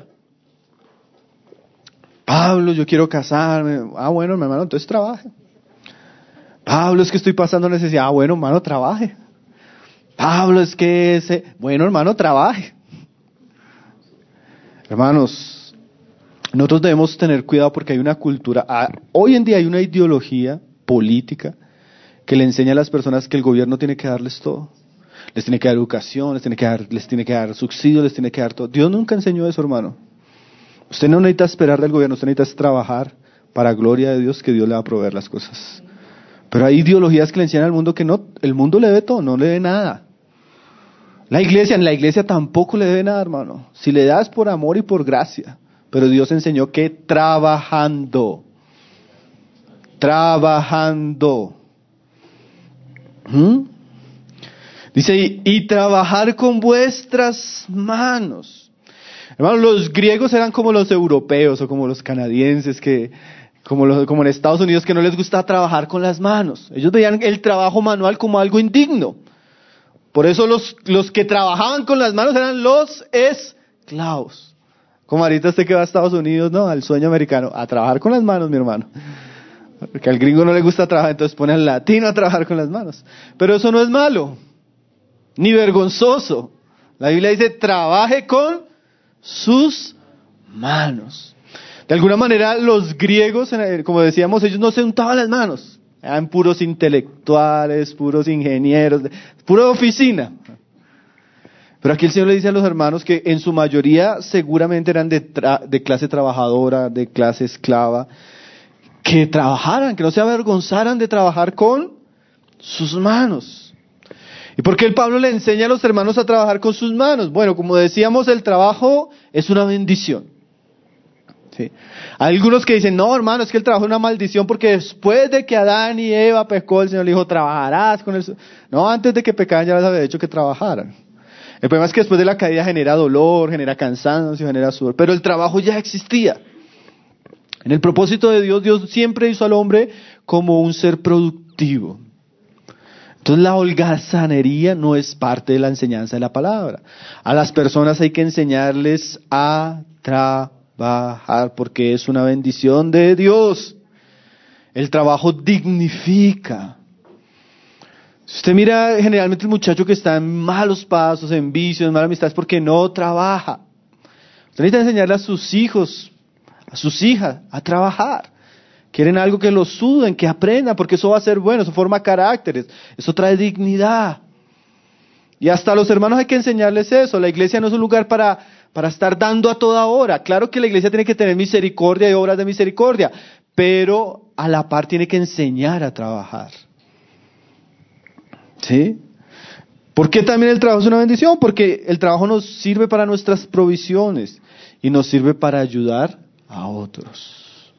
Pablo, yo quiero casarme. Bueno, mi hermano, entonces trabaje. Pablo, es que estoy pasando necesidad. Bueno, hermano, trabaje. Pablo, es que bueno, hermano, trabaje. Hermanos, nosotros debemos tener cuidado porque hay una cultura, hoy en día hay una ideología política que le enseña a las personas que el gobierno tiene que darles todo. Les tiene que dar educación, les tiene que dar subsidios, les tiene que dar todo. Dios nunca enseñó eso, hermano. Usted no necesita esperar del gobierno, usted necesita trabajar para gloria de Dios, que Dios le va a proveer las cosas. Pero hay ideologías que le enseñan al mundo que no, el mundo le debe todo, no le debe nada. En la iglesia tampoco le debe nada, hermano. Si le das por amor y por gracia. Pero Dios enseñó que trabajando. Dice, y trabajar con vuestras manos. Hermano, los griegos eran como los europeos o como los canadienses, como en Estados Unidos, que no les gusta trabajar con las manos. Ellos veían el trabajo manual como algo indigno. Por eso los que trabajaban con las manos eran los esclavos. Como ahorita usted que va a Estados Unidos, ¿no? Al sueño americano, a trabajar con las manos, mi hermano. Porque al gringo no le gusta trabajar, entonces pone al latino a trabajar con las manos. Pero eso no es malo, ni vergonzoso. La Biblia dice, trabaje con sus manos. De alguna manera los griegos, como decíamos, ellos no se untaban las manos. Eran puros intelectuales, puros ingenieros, pura oficina. Pero aquí el Señor le dice a los hermanos que en su mayoría seguramente eran de clase trabajadora, de clase esclava, que trabajaran, que no se avergonzaran de trabajar con sus manos. ¿Y por qué el Pablo le enseña a los hermanos a trabajar con sus manos? Bueno, como decíamos, el trabajo es una bendición. Sí. Hay algunos que dicen, no, hermano, es que el trabajo es una maldición porque después de que Adán y Eva pecó, el Señor le dijo, trabajarás con el... No, antes de que pecaran ya les había dicho que trabajaran. El problema es que después de la caída genera dolor, genera cansancio, genera sudor, pero el trabajo ya existía. En el propósito de Dios, Dios siempre hizo al hombre como un ser productivo. Entonces la holgazanería no es parte de la enseñanza de la palabra. A las personas hay que enseñarles a trabajar porque es una bendición de Dios. El trabajo dignifica. Si usted mira generalmente el muchacho que está en malos pasos, en vicios, en malas amistades, porque no trabaja. Usted necesita enseñarle a sus hijos, a sus hijas, a trabajar. Quieren algo que los suden, que aprendan, porque eso va a ser bueno, eso forma caracteres, eso trae dignidad. Y hasta a los hermanos hay que enseñarles eso. La iglesia no es un lugar para estar dando a toda hora. Claro que la iglesia tiene que tener misericordia y obras de misericordia, pero a la par tiene que enseñar a trabajar. ¿Sí? ¿Por qué también el trabajo es una bendición? Porque el trabajo nos sirve para nuestras provisiones y nos sirve para ayudar a otros.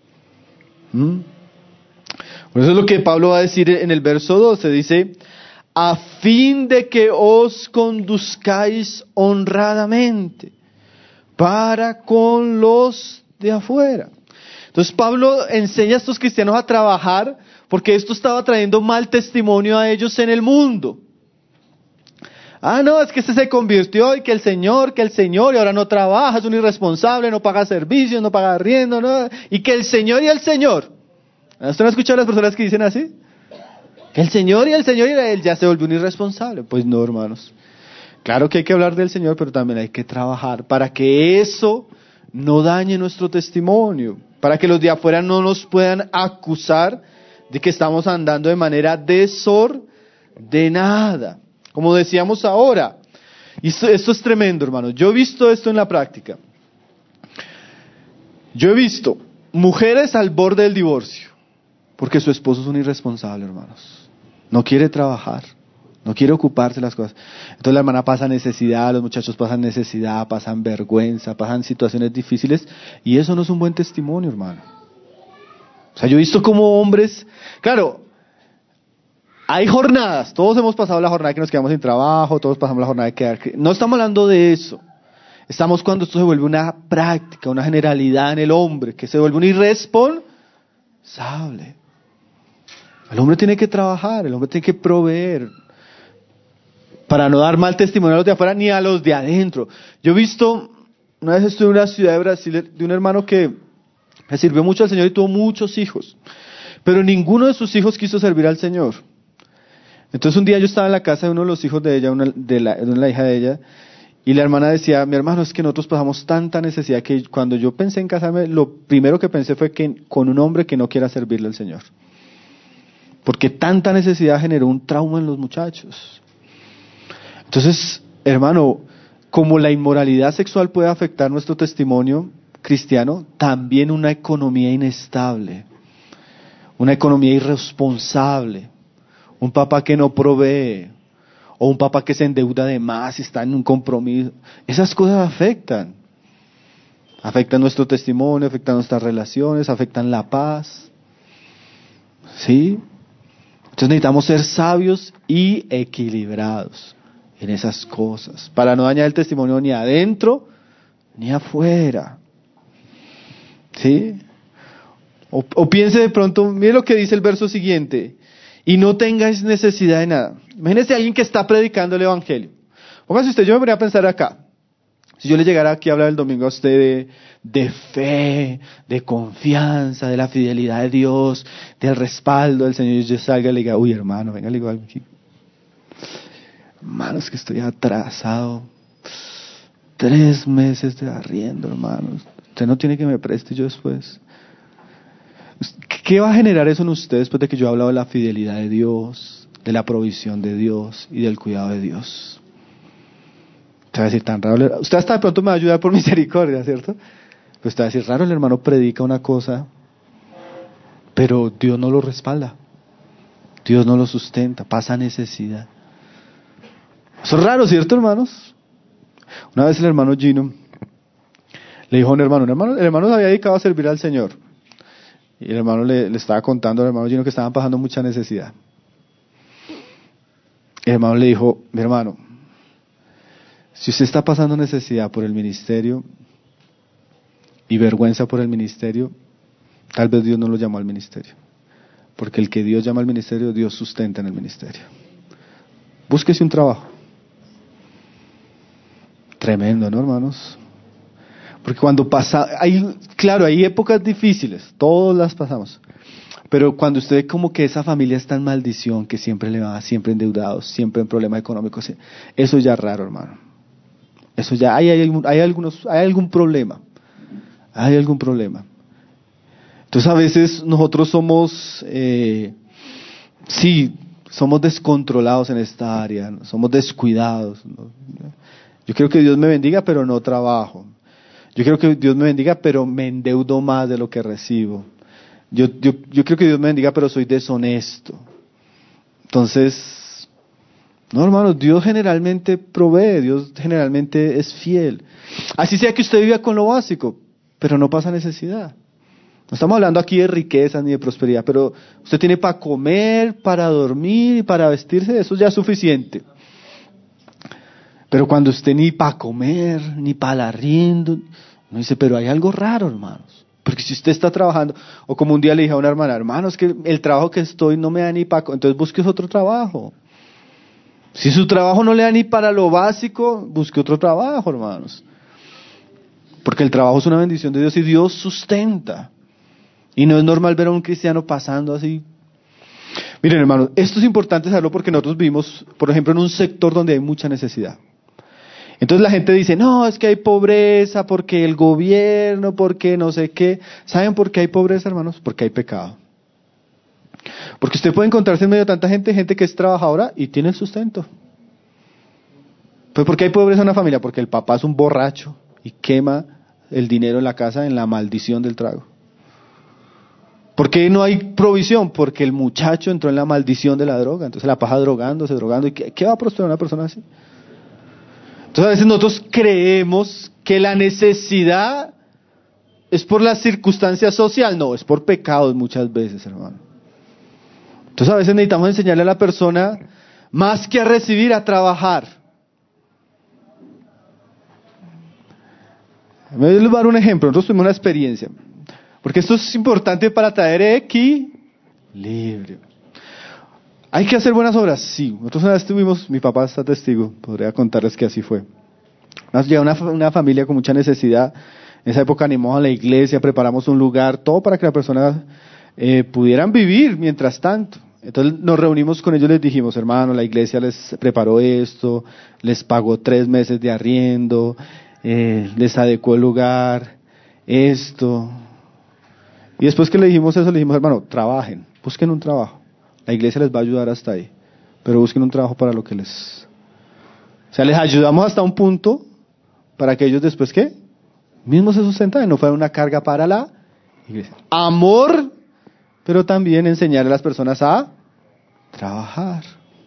Por eso es lo que Pablo va a decir en el verso 12, dice, a fin de que os conduzcáis honradamente para con los de afuera. Entonces Pablo enseña a estos cristianos a trabajar porque esto estaba trayendo mal testimonio a ellos en el mundo. No, es que este se convirtió y que el Señor, y ahora no trabaja, es un irresponsable, no paga servicios, no paga arriendo, no, y que el Señor y el Señor. ¿Usted no ha escuchado a las personas que dicen así? Que el Señor y él ya se volvió un irresponsable. Pues no, hermanos. Claro que hay que hablar del Señor, pero también hay que trabajar para que eso no dañe nuestro testimonio, para que los de afuera no nos puedan acusar de que estamos andando de manera desordenada. Como decíamos ahora, y esto es tremendo, hermanos. Yo he visto esto en la práctica. Yo he visto mujeres al borde del divorcio, porque su esposo es un irresponsable, hermanos. No quiere trabajar, no quiere ocuparse de las cosas. Entonces la hermana pasa necesidad, los muchachos pasan necesidad, pasan vergüenza, pasan situaciones difíciles, y eso no es un buen testimonio, hermano. O sea, yo he visto como hombres, claro, hay jornadas, todos hemos pasado la jornada que nos quedamos sin trabajo, todos pasamos la jornada de quedar. No estamos hablando de eso. Estamos cuando esto se vuelve una práctica, una generalidad en el hombre, que se vuelve un irresponsable. El hombre tiene que trabajar, el hombre tiene que proveer, para no dar mal testimonio a los de afuera ni a los de adentro. Yo he visto, una vez estuve en una ciudad de Brasil, de un hermano que le sirvió mucho al Señor y tuvo muchos hijos, pero ninguno de sus hijos quiso servir al Señor. Entonces un día yo estaba en la casa de uno de los hijos de ella, de la hija de ella, y la hermana decía, mi hermano, es que nosotros pasamos tanta necesidad que cuando yo pensé en casarme, lo primero que pensé fue que con un hombre que no quiera servirle al Señor. Porque tanta necesidad generó un trauma en los muchachos. Entonces, hermano, como la inmoralidad sexual puede afectar nuestro testimonio cristiano, también una economía inestable, una economía irresponsable, un papá que no provee, o un papá que se endeuda de más y está en un compromiso. Esas cosas afectan nuestro testimonio, afectan nuestras relaciones, afectan la paz. ¿Sí? Entonces necesitamos ser sabios y equilibrados en esas cosas, para no dañar el testimonio ni adentro ni afuera. ¿Sí? O piense de pronto, mire lo que dice el verso siguiente, y no tengáis necesidad de nada. Imagínese a alguien que está predicando el evangelio. Póngase usted, yo me ponía a pensar acá, si yo le llegara aquí a hablar el domingo a usted de fe, de confianza, de la fidelidad de Dios, del respaldo del Señor, y yo salga y le diga, uy hermano, venga, le digo algo aquí. Hermano, es que estoy atrasado. 3 meses de arriendo, hermanos. Usted no tiene que me preste yo después. ¿Qué va a generar eso en usted después de que yo he hablado de la fidelidad de Dios, de la provisión de Dios y del cuidado de Dios? Usted va a decir, tan raro. Usted hasta de pronto me va a ayudar por misericordia, ¿cierto? Pero usted va a decir, raro, el hermano predica una cosa, pero Dios no lo respalda. Dios no lo sustenta, pasa necesidad. Eso es raro, ¿cierto, hermanos? Una vez el hermano Gino le dijo a un hermano, el hermano se había dedicado a servir al Señor. Y el hermano le estaba contando al hermano Gino que estaban pasando mucha necesidad. El hermano le dijo, mi hermano, Si usted está pasando necesidad por el ministerio y vergüenza por el ministerio, tal vez Dios no lo llamó al ministerio. Porque el que Dios llama al ministerio, Dios sustenta en el ministerio. Búsquese un trabajo. Tremendo, ¿no, hermanos? Porque cuando pasa, claro, hay épocas difíciles, todas las pasamos. Pero cuando usted ve como que esa familia está en maldición, que siempre le va, siempre endeudados, siempre en problemas económicos, eso ya es raro, hermano. Eso ya, hay algún problema. Hay algún problema. Entonces a veces nosotros somos, somos descontrolados en esta área, somos descuidados, ¿no? Yo quiero que Dios me bendiga, pero no trabajo. Yo quiero que Dios me bendiga, pero me endeudo más de lo que recibo. Yo quiero que Dios me bendiga, pero soy deshonesto. Entonces, no, hermanos, Dios generalmente provee, Dios generalmente es fiel. Así sea que usted viva con lo básico, pero no pasa necesidad. No estamos hablando aquí de riqueza ni de prosperidad, pero usted tiene para comer, para dormir y para vestirse, eso ya es suficiente. Pero cuando usted ni para comer, ni para el arriendo, no dice, pero hay algo raro, hermanos. Porque si usted está trabajando, o como un día le dije a una hermana, hermanos, que el trabajo que estoy no me da ni para, entonces busque otro trabajo. Si su trabajo no le da ni para lo básico, busque otro trabajo, hermanos. Porque el trabajo es una bendición de Dios y Dios sustenta. Y no es normal ver a un cristiano pasando así. Miren, hermanos, esto es importante saberlo porque nosotros vivimos, por ejemplo, en un sector donde hay mucha necesidad. Entonces la gente dice, no, es que hay pobreza, porque el gobierno, porque no sé qué. ¿Saben por qué hay pobreza, hermanos? Porque hay pecado. Porque usted puede encontrarse en medio de tanta gente que es trabajadora y tiene el sustento. Pues ¿por qué hay pobreza en una familia? Porque el papá es un borracho y quema el dinero en la casa en la maldición del trago. ¿Por qué no hay provisión? Porque el muchacho entró en la maldición de la droga, entonces la pasa drogándose. ¿Y qué va a prosperar una persona así? Entonces a veces nosotros creemos que la necesidad es por la circunstancia social, no, es por pecados muchas veces, hermano. Entonces a veces necesitamos enseñarle a la persona, más que a recibir, a trabajar. Me voy a dar un ejemplo, nosotros tuvimos una experiencia, porque esto es importante para traer equilibrio. ¿Hay que hacer buenas obras? Sí. Nosotros una vez tuvimos, mi papá está testigo, podría contarles que así fue. Nos llegó una familia con mucha necesidad. En esa época animamos a la iglesia, preparamos un lugar, todo para que las personas pudieran vivir mientras tanto. Entonces nos reunimos con ellos, les dijimos, hermano, la iglesia les preparó esto, les pagó 3 meses de arriendo, les adecuó el lugar, esto. Y después que le dijimos eso, le dijimos, hermano, trabajen, busquen un trabajo. La iglesia les va a ayudar hasta ahí, pero busquen un trabajo para lo que les... O sea, les ayudamos hasta un punto para que ellos después, ¿qué? Mismos se sustenten, no fuera una carga para la iglesia. Amor, pero también enseñar a las personas a trabajar.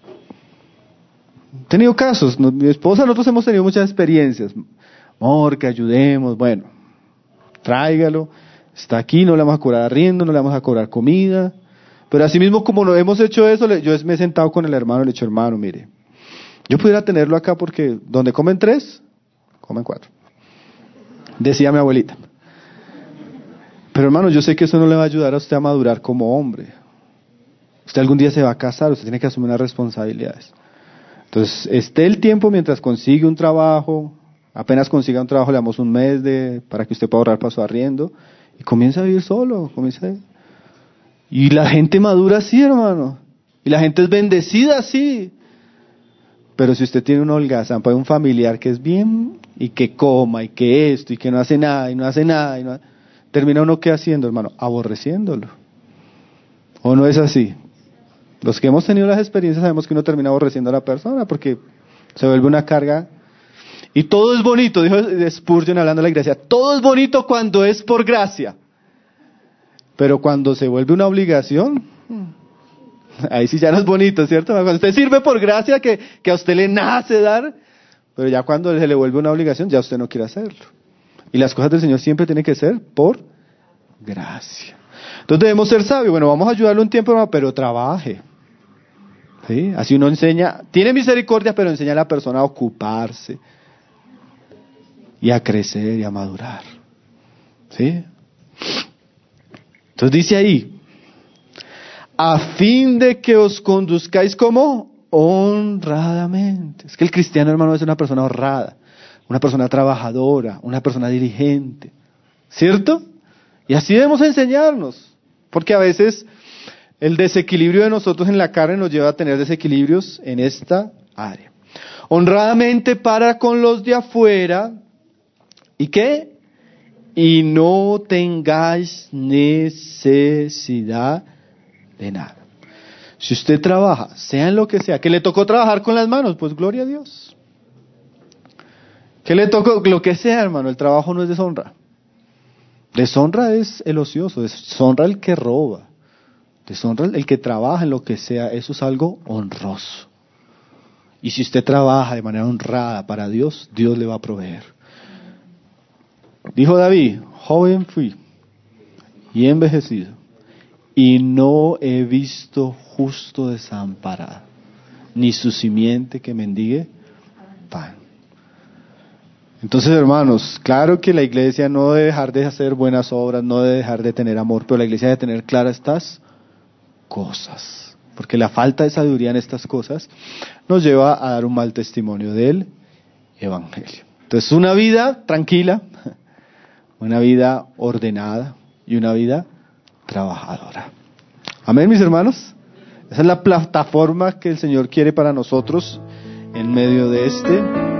He tenido casos, mi esposa, nosotros hemos tenido muchas experiencias. Amor, que ayudemos, bueno, tráigalo, está aquí, no le vamos a cobrar arriendo, no le vamos a cobrar comida. Pero así mismo como no hemos hecho eso, yo me he sentado con el hermano y le he dicho, hermano, mire, yo pudiera tenerlo acá porque donde comen 3, comen 4. Decía mi abuelita. Pero hermano, yo sé que eso no le va a ayudar a usted a madurar como hombre. Usted algún día se va a casar, usted tiene que asumir unas responsabilidades. Entonces, esté el tiempo mientras consigue un trabajo, apenas consiga un trabajo, le damos un mes para que usted pueda ahorrar para su arriendo y comience a vivir solo, Y la gente madura así, hermano. Y la gente es bendecida así. Pero si usted tiene un holgazán para un familiar que es bien, y que coma, y que esto, y que no hace nada, y no hace nada, termina uno ¿qué haciendo, hermano? Aborreciéndolo. ¿O no es así? Los que hemos tenido las experiencias sabemos que uno termina aborreciendo a la persona porque se vuelve una carga. Y todo es bonito, dijo Spurgeon hablando de la iglesia, todo es bonito cuando es por gracia. Pero cuando se vuelve una obligación, ahí sí ya no es bonito, ¿cierto? Cuando usted sirve por gracia que a usted le nace dar, pero ya cuando se le vuelve una obligación, ya usted no quiere hacerlo. Y las cosas del Señor siempre tienen que ser por gracia. Entonces debemos ser sabios. Bueno, vamos a ayudarle un tiempo, pero trabaje. ¿Sí? Así uno enseña, tiene misericordia, pero enseña a la persona a ocuparse, y a crecer y a madurar. ¿Sí? Entonces dice ahí, a fin de que os conduzcáis como honradamente. Es que el cristiano, hermano, es una persona honrada, una persona trabajadora, una persona diligente, ¿cierto? Y así debemos enseñarnos, porque a veces el desequilibrio de nosotros en la carne nos lleva a tener desequilibrios en esta área. Honradamente para con los de afuera, ¿y qué? Y no tengáis necesidad de nada. Si usted trabaja, sea en lo que sea, que le tocó trabajar con las manos, pues gloria a Dios. Que le tocó, lo que sea, hermano, el trabajo no es deshonra. Deshonra es el ocioso, deshonra el que roba, deshonra el que trabaja en lo que sea, eso es algo honroso. Y si usted trabaja de manera honrada para Dios, Dios le va a proveer. Dijo David, joven fui y envejecido, y no he visto justo desamparado, ni su simiente que mendigue pan. Entonces, hermanos, claro que la iglesia no debe dejar de hacer buenas obras, no debe dejar de tener amor, pero la iglesia debe tener claras estas cosas, porque la falta de sabiduría en estas cosas nos lleva a dar un mal testimonio del evangelio. Entonces, una vida tranquila, una vida ordenada y una vida trabajadora. Amén, mis hermanos. Esa es la plataforma que el Señor quiere para nosotros en medio de este